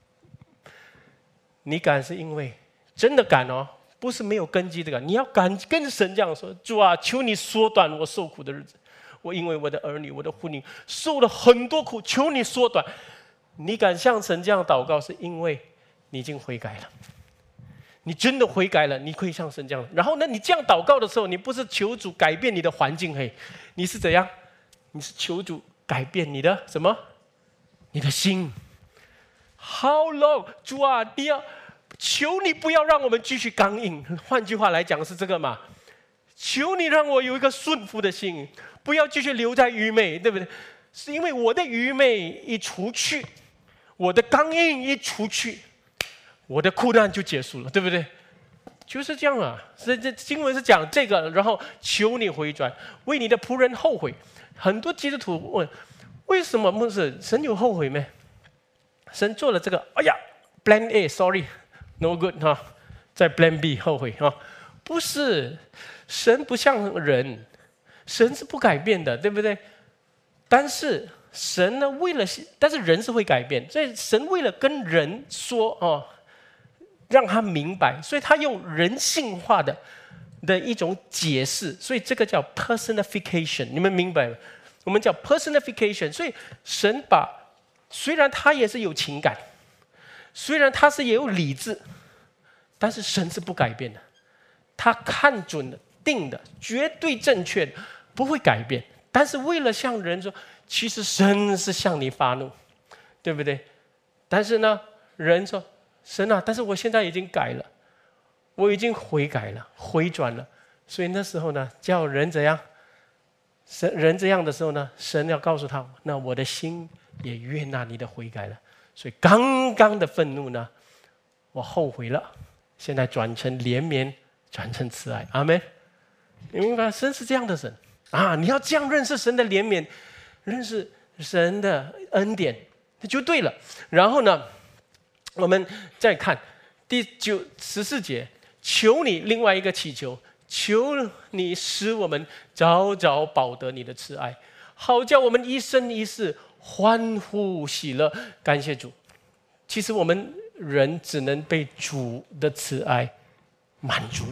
你敢是因为真的敢哦，不是没有根基的敢。你要敢跟神这样说：主啊，求你缩短我受苦的日子。我因为我的儿女、我的婚姻受了很多苦，求你缩短。你敢向神这样祷告，是因为你已经悔改了。你真的悔改了，你可以像神这样。然后呢，你这样祷告的时候，你不是求主改变你的环境，嘿，你是怎样？你是求主改变你的什么？你的心。 How long？ 主啊，你要求你不要让我们继续刚硬。换句话来讲是这个嘛？求你让我有一个顺服的心，不要继续留在愚昧，对不对？是因为我的愚昧一除去，我的刚硬一除去，我的苦难就结束了，对不对？就是这样啊。这这经文是讲这个，然后求你回转，为你的仆人后悔。很多基督徒问，为什么牧师神有后悔没？神做了这个，哎呀 ，Plan A，sorry，no good 哈，在 Plan B 后悔哈，不是，神不像人，神是不改变的，对不对？但是神呢，为了，但是人是会改变，所以神为了跟人说哦，让他明白，所以他用人性化的的一种解释，所以这个叫 personification， 你们明白吗？我们叫 personification， 所以神把。虽然他也是有情感，虽然他是也有理智，但是神是不改变的，他看准的、定的、绝对正确的，不会改变。但是为了向人说，其实神是向你发怒，对不对？但是呢，人说神啊，但是我现在已经改了，我已经悔改了、回转了，所以那时候呢，叫人怎样？神人这样的时候呢，神要告诉他，那我的心。也悦纳你的悔改了，所以刚刚的愤怒呢，我后悔了，现在转成怜悯，转成慈爱。阿们，你明白？神是这样的神啊！你要这样认识神的怜悯，认识神的恩典，那就对了。然后呢，我们再看第九十四节，求你另外一个祈求，求你使我们早早保得你的慈爱，好叫我们一生一世。欢呼喜乐，感谢主。其实我们人只能被主的慈爱满足，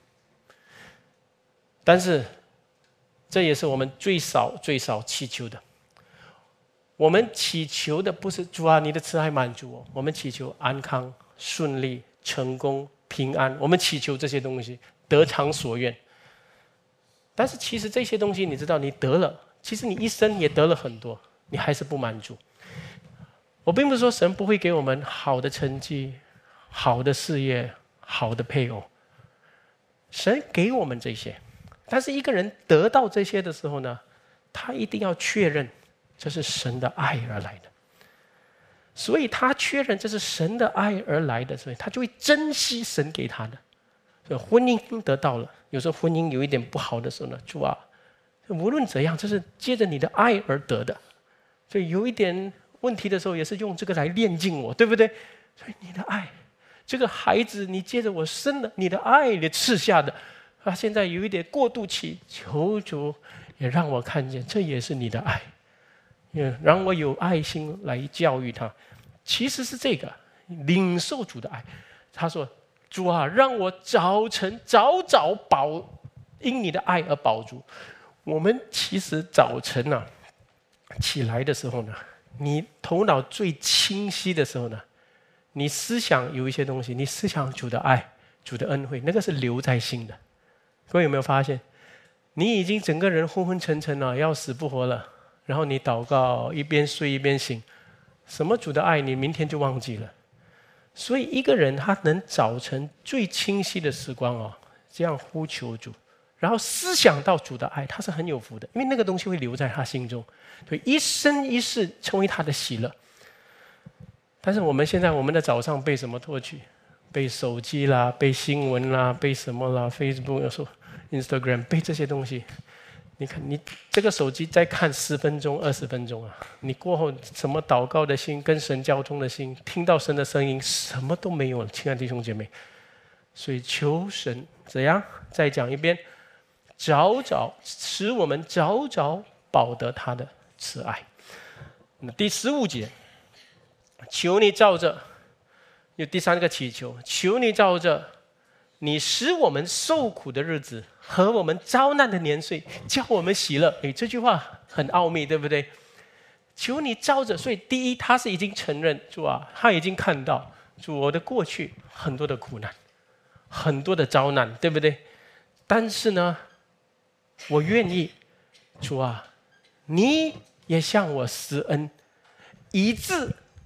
但是这也是我们最少最少祈求的。我们祈求的不是主啊，你的慈爱满足我，我们祈求安康、顺利、成功、平安。我们祈求这些东西，得偿所愿。但是其实这些东西，你知道，你得了，其实你一生也得了很多。你还是不满足。我并不是说神不会给我们好的成绩、好的事业、好的配偶，神给我们这些，但是一个人得到这些的时候呢，他一定要确认这是神的爱而来的。所以他确认这是神的爱而来的，所以他就会珍惜神给他的。所以婚姻得到了，有时候婚姻有一点不好的时候呢，主啊，无论怎样，这是借着你的爱而得的。所以有一点问题的时候，也是用这个来炼净我，对不对？所以你的爱，这个孩子你借着我生了，你的爱你赐下的，啊，现在有一点过渡期，求主也让我看见，这也是你的爱，也让我有爱心来教育他。其实是这个领受主的爱。他说：“主啊，让我早晨早早饱，因你的爱而饱足。”我们其实早晨啊。起来的时候呢，你头脑最清晰的时候呢，你思想有一些东西，你思想主的爱、主的恩惠，那个是留在心的。各位有没有发现，你已经整个人昏昏沉沉了，要死不活了，然后你祷告，一边睡一边醒，什么主的爱，你明天就忘记了。所以一个人他能早晨最清晰的时光哦，这样呼求主，然后思想到主的爱，他是很有福的，因为那个东西会留在他心中。对，一生一世成为他的喜乐。但是我们现在我们的早上被什么拖去？被手机啦，被新闻啦，被什么啦 ？Facebook 有时候 Instagram 被这些东西。你看，你这个手机再看十分钟、二十分钟啊，你过后什么祷告的心、跟神交通的心、听到神的声音，什么都没有了，亲爱的弟兄姐妹。所以求神怎样？再讲一遍，早早使我们早早保得他的慈爱。那第十五节，求你照着，有第三个祈求，求你照着你使我们受苦的日子和我们遭难的年岁，叫我们喜乐。诶，这句话很奥秘，对不对？求你照着，所以第一，他是已经承认主啊，他已经看到主我的过去很多的苦难，很多的遭难，对不对？但是呢，我愿意，主啊，你也向我施恩，以致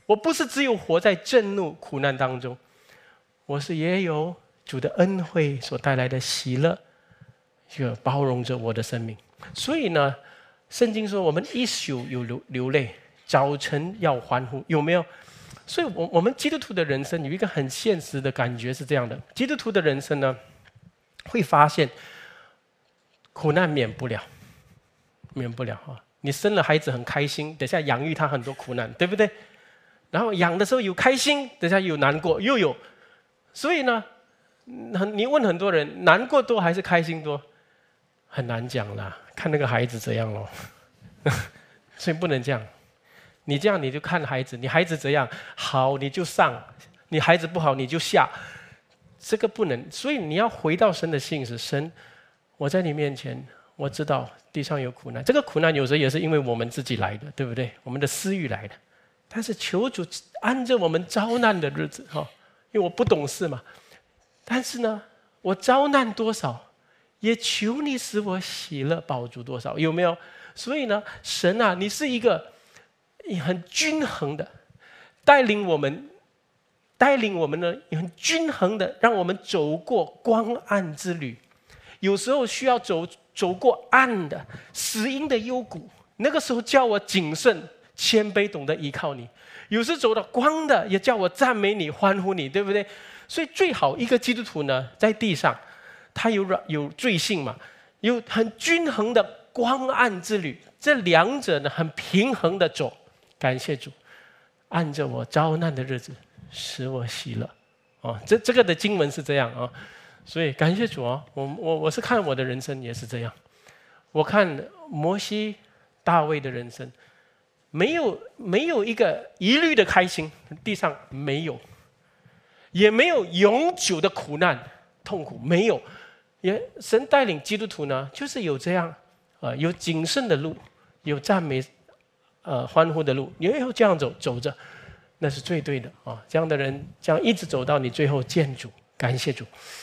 我不是只有活在震怒苦难当中，我是也有主的恩惠所带来的喜乐，就包容着我的生命。所以呢，圣经说我们一宿有流流泪，早晨要欢呼，有没有？所以我我们基督徒的人生有一个很现实的感觉是这样的：基督徒的人生呢，会发现苦难免不了，免不了啊！你生了孩子很开心，等下养育他很多苦难，对不对？然后养的时候有开心，等下有难过，又有。所以呢，你问很多人，难过多还是开心多？很难讲啦，看那个孩子怎样咯。所以不能这样。你这样你就看孩子，你孩子怎样好你就上，你孩子不好你就下，这个不能。所以你要回到神的信实，神，我在你面前，我知道地上有苦难，这个苦难有时候也是因为我们自己来的，对不对？我们的私欲来的。但是求主按着我们遭难的日子哈，因为我不懂事嘛。但是呢，我遭难多少，也求你使我喜乐饱足多少，有没有？所以呢，神啊，你是一个很均衡的带领我们，带领我们呢，很均衡的让我们走过光暗之旅。有时候需要走走过暗的死荫的幽谷，那个时候叫我谨慎谦卑，懂得依靠你。有时走到光的，也叫我赞美你欢呼你，对不对？所以最好一个基督徒呢，在地上他有有罪性嘛，有很均衡的光暗之旅，这两者呢很平衡的走。感谢主，按着我遭难的日子使我喜乐。哦，这这个的经文是这样啊、哦，所以感谢主啊、哦！我我我是看我的人生也是这样，我看摩西、大卫的人生，没有没有一个一律的开心，地上没有，也没有永久的苦难痛苦，没有。也神带领基督徒呢，就是有这样，呃，有谨慎的路，有赞美。呃，欢呼的路，你要这样走，走着，那是最对的啊！这样的人，这样一直走到你最后见主，感谢主。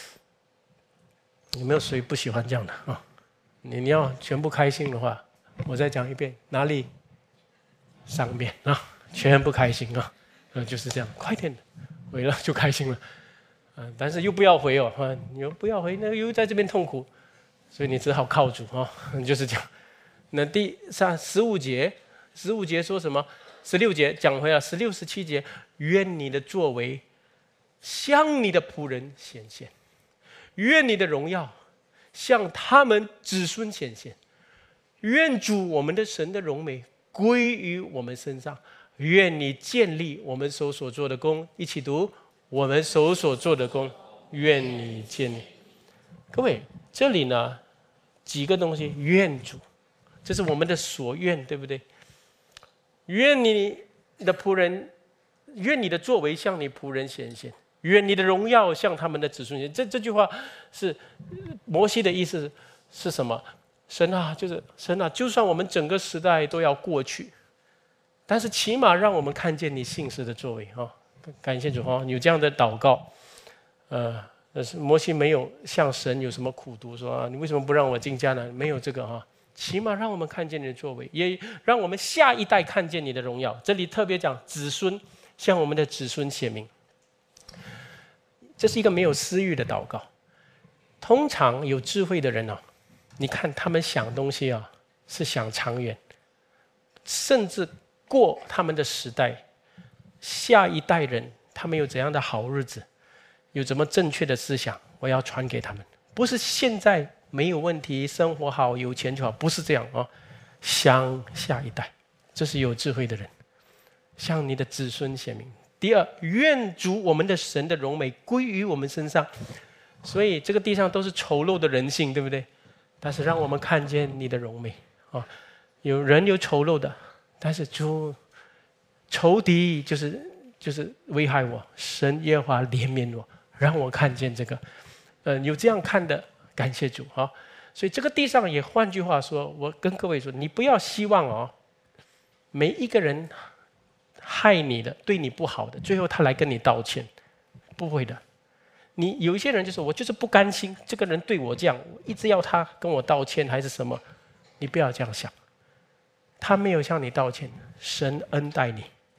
有没有谁不喜欢这样的啊？你你要全部开心的话，我再讲一遍，哪里？上面啊，全部开心啊，嗯，就是这样，快点的，回了就开心了，嗯，但是又不要回哦，啊，你又不要回，那又在这边痛苦，所以你只好靠主啊，就是这样。那第三十五节。十五节说什么？十六节讲回了，十六、十七节，愿你的作为向你的仆人显现，愿你的荣耀向他们子孙显现，愿主我们的神的荣美归于我们身上，愿你建立我们手所做的工。一起读，我们手所做的工，愿你建立。各位，这里呢几个东西，愿主，这是我们的所愿，对不对？愿你的仆人，愿你的作为向你仆人显现，愿你的荣耀向他们的子孙显现。这这句话是摩西的意思是什么？神啊，就是神啊，就算我们整个时代都要过去，但是起码让我们看见你信实的作为啊！感谢主啊！有这样的祷告，呃，但是摩西没有向神有什么苦读，说啊，你为什么不让我进迦南？没有这个啊。起码让我们看见你的作为，也让我们下一代看见你的荣耀。这里特别讲子孙，向我们的子孙显明。这是一个没有私欲的祷告。通常有智慧的人啊，你看他们想东西啊，是想长远，甚至过他们的时代，下一代人他们有怎样的好日子，有怎么正确的思想，我要传给他们，不是现在。没有问题，生活好，有钱就好，不是这样啊！想下一代，这是有智慧的人，向你的子孙显明。第二，愿主我们的神的荣美归于我们身上。所以这个地上都是丑陋的人性，对不对？但是让我们看见你的荣美啊！有人有丑陋的，但是主仇敌就是就是危害我，神耶和华怜悯我，让我看见这个。嗯、呃，有这样看的。感谢主啊！所以这个地上也换句话说，我跟各位说，你不要希望哦，每一个人害你的、对你不好的，最后他来跟你道歉，不会的。你有一些人就是我就是不甘心，这个人对我这样，我一直要他跟我道歉还是什么？你不要这样想，他没有向你道歉，神恩待你，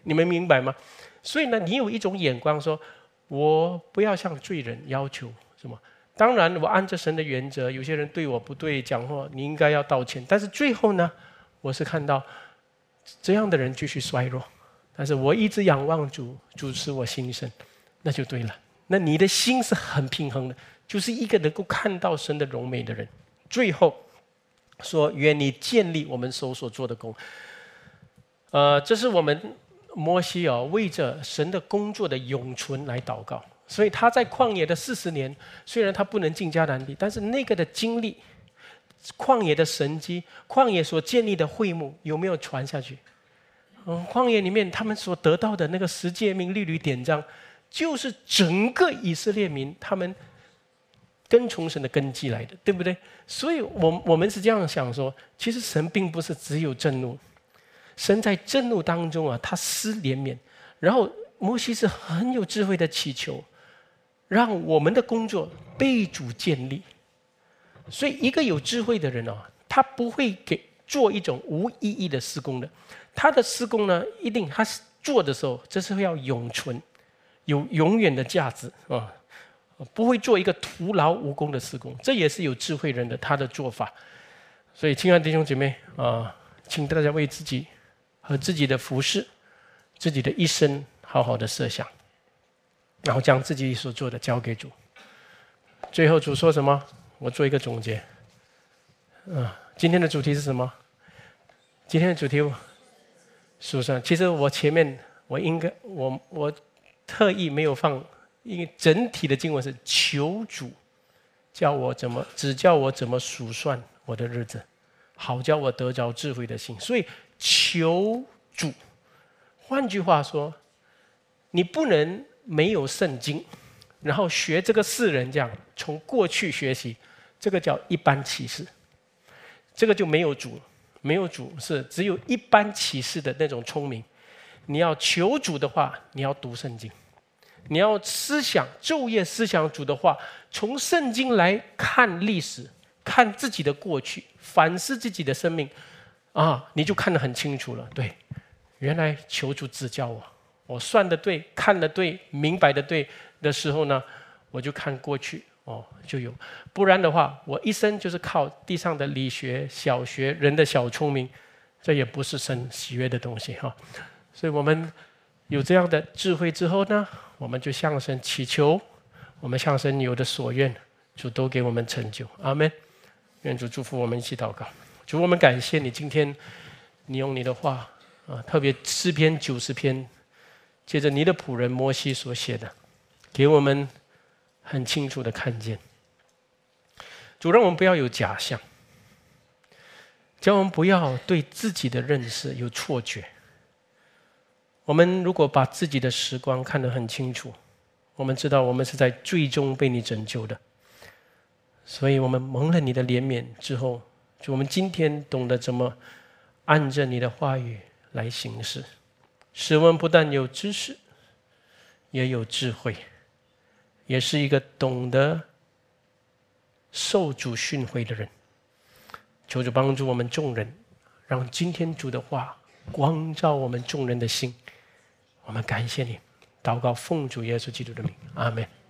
你们明白吗？所以呢，你有一种眼光说，我不要向罪人要求什么。当然，我按着神的原则，有些人对我不对讲话，你应该要道歉。但是最后呢，我是看到这样的人继续衰弱，但是我一直仰望主，主使我新生，那就对了。那你的心是很平衡的，就是一个能够看到神的荣美的人。最后说，愿你建立我们手所做的工。呃，这是我们摩西哦，为着神的工作的永存来祷告。所以他在旷野的四十年，虽然他不能进迦南地，但是那个的经历，旷野的神迹，旷野所建立的会幕，有没有传下去？嗯，旷野里面他们所得到的那个十诫命、律律典章，就是整个以色列民他们跟从神的根基来的，对不对？所以我我们是这样想说，其实神并不是只有震怒，神在震怒当中啊，他施怜悯，然后摩西是很有智慧的祈求，让我们的工作被主建立。所以一个有智慧的人哦，他不会给做一种无意义的施工的。他的施工呢，一定他做的时候，这是会要永存，有永远的价值啊，不会做一个徒劳无功的施工。这也是有智慧人的他的做法。所以，亲爱的弟兄姐妹啊，请大家为自己和自己的服事、自己的一生好好的设想，然后将自己所做的交给主。最后，主说什么？我做一个总结。嗯、啊，今天的主题是什么？今天的主题书上，其实我前面我应该我我特意没有放，因为整体的经文是求主叫我怎么只叫我怎么数算我的日子，好叫我得着智慧的心。所以求主，换句话说，你不能没有圣经，然后学这个世人这样从过去学习，这个叫一般启示，这个就没有主。没有主是只有一般启示的那种聪明。你要求主的话，你要读圣经，你要思想昼夜思想主的话，从圣经来看历史，看自己的过去，反思自己的生命啊，你就看得很清楚了。对，原来求主指教我，我算得对，看得对，明白得对的时候呢，我就看过去。哦，就有，不然的话，我一生就是靠地上的理学、小学人的小聪明，这也不是神喜悦的东西哈。所以我们有这样的智慧之后呢，我们就向神祈求，我们向神有的所愿，主都给我们成就。阿们。愿主祝福我们，一起祷告。主，我们感谢你，今天你用你的话啊，特别诗篇九十篇，借着你的仆人摩西所写的，给我们很清楚的看见。主，让我们不要有假象，叫我们不要对自己的认识有错觉。我们如果把自己的时光看得很清楚，我们知道我们是在最终被你拯救的。所以我们蒙了你的怜悯之后，就我们今天懂得怎么按着你的话语来行事，使我们不但有知识，也有智慧，也是一个懂得受主训诲的人。求主帮助我们众人，让今天主的话光照我们众人的心。我们感谢你，祷告奉主耶稣基督的名，阿们。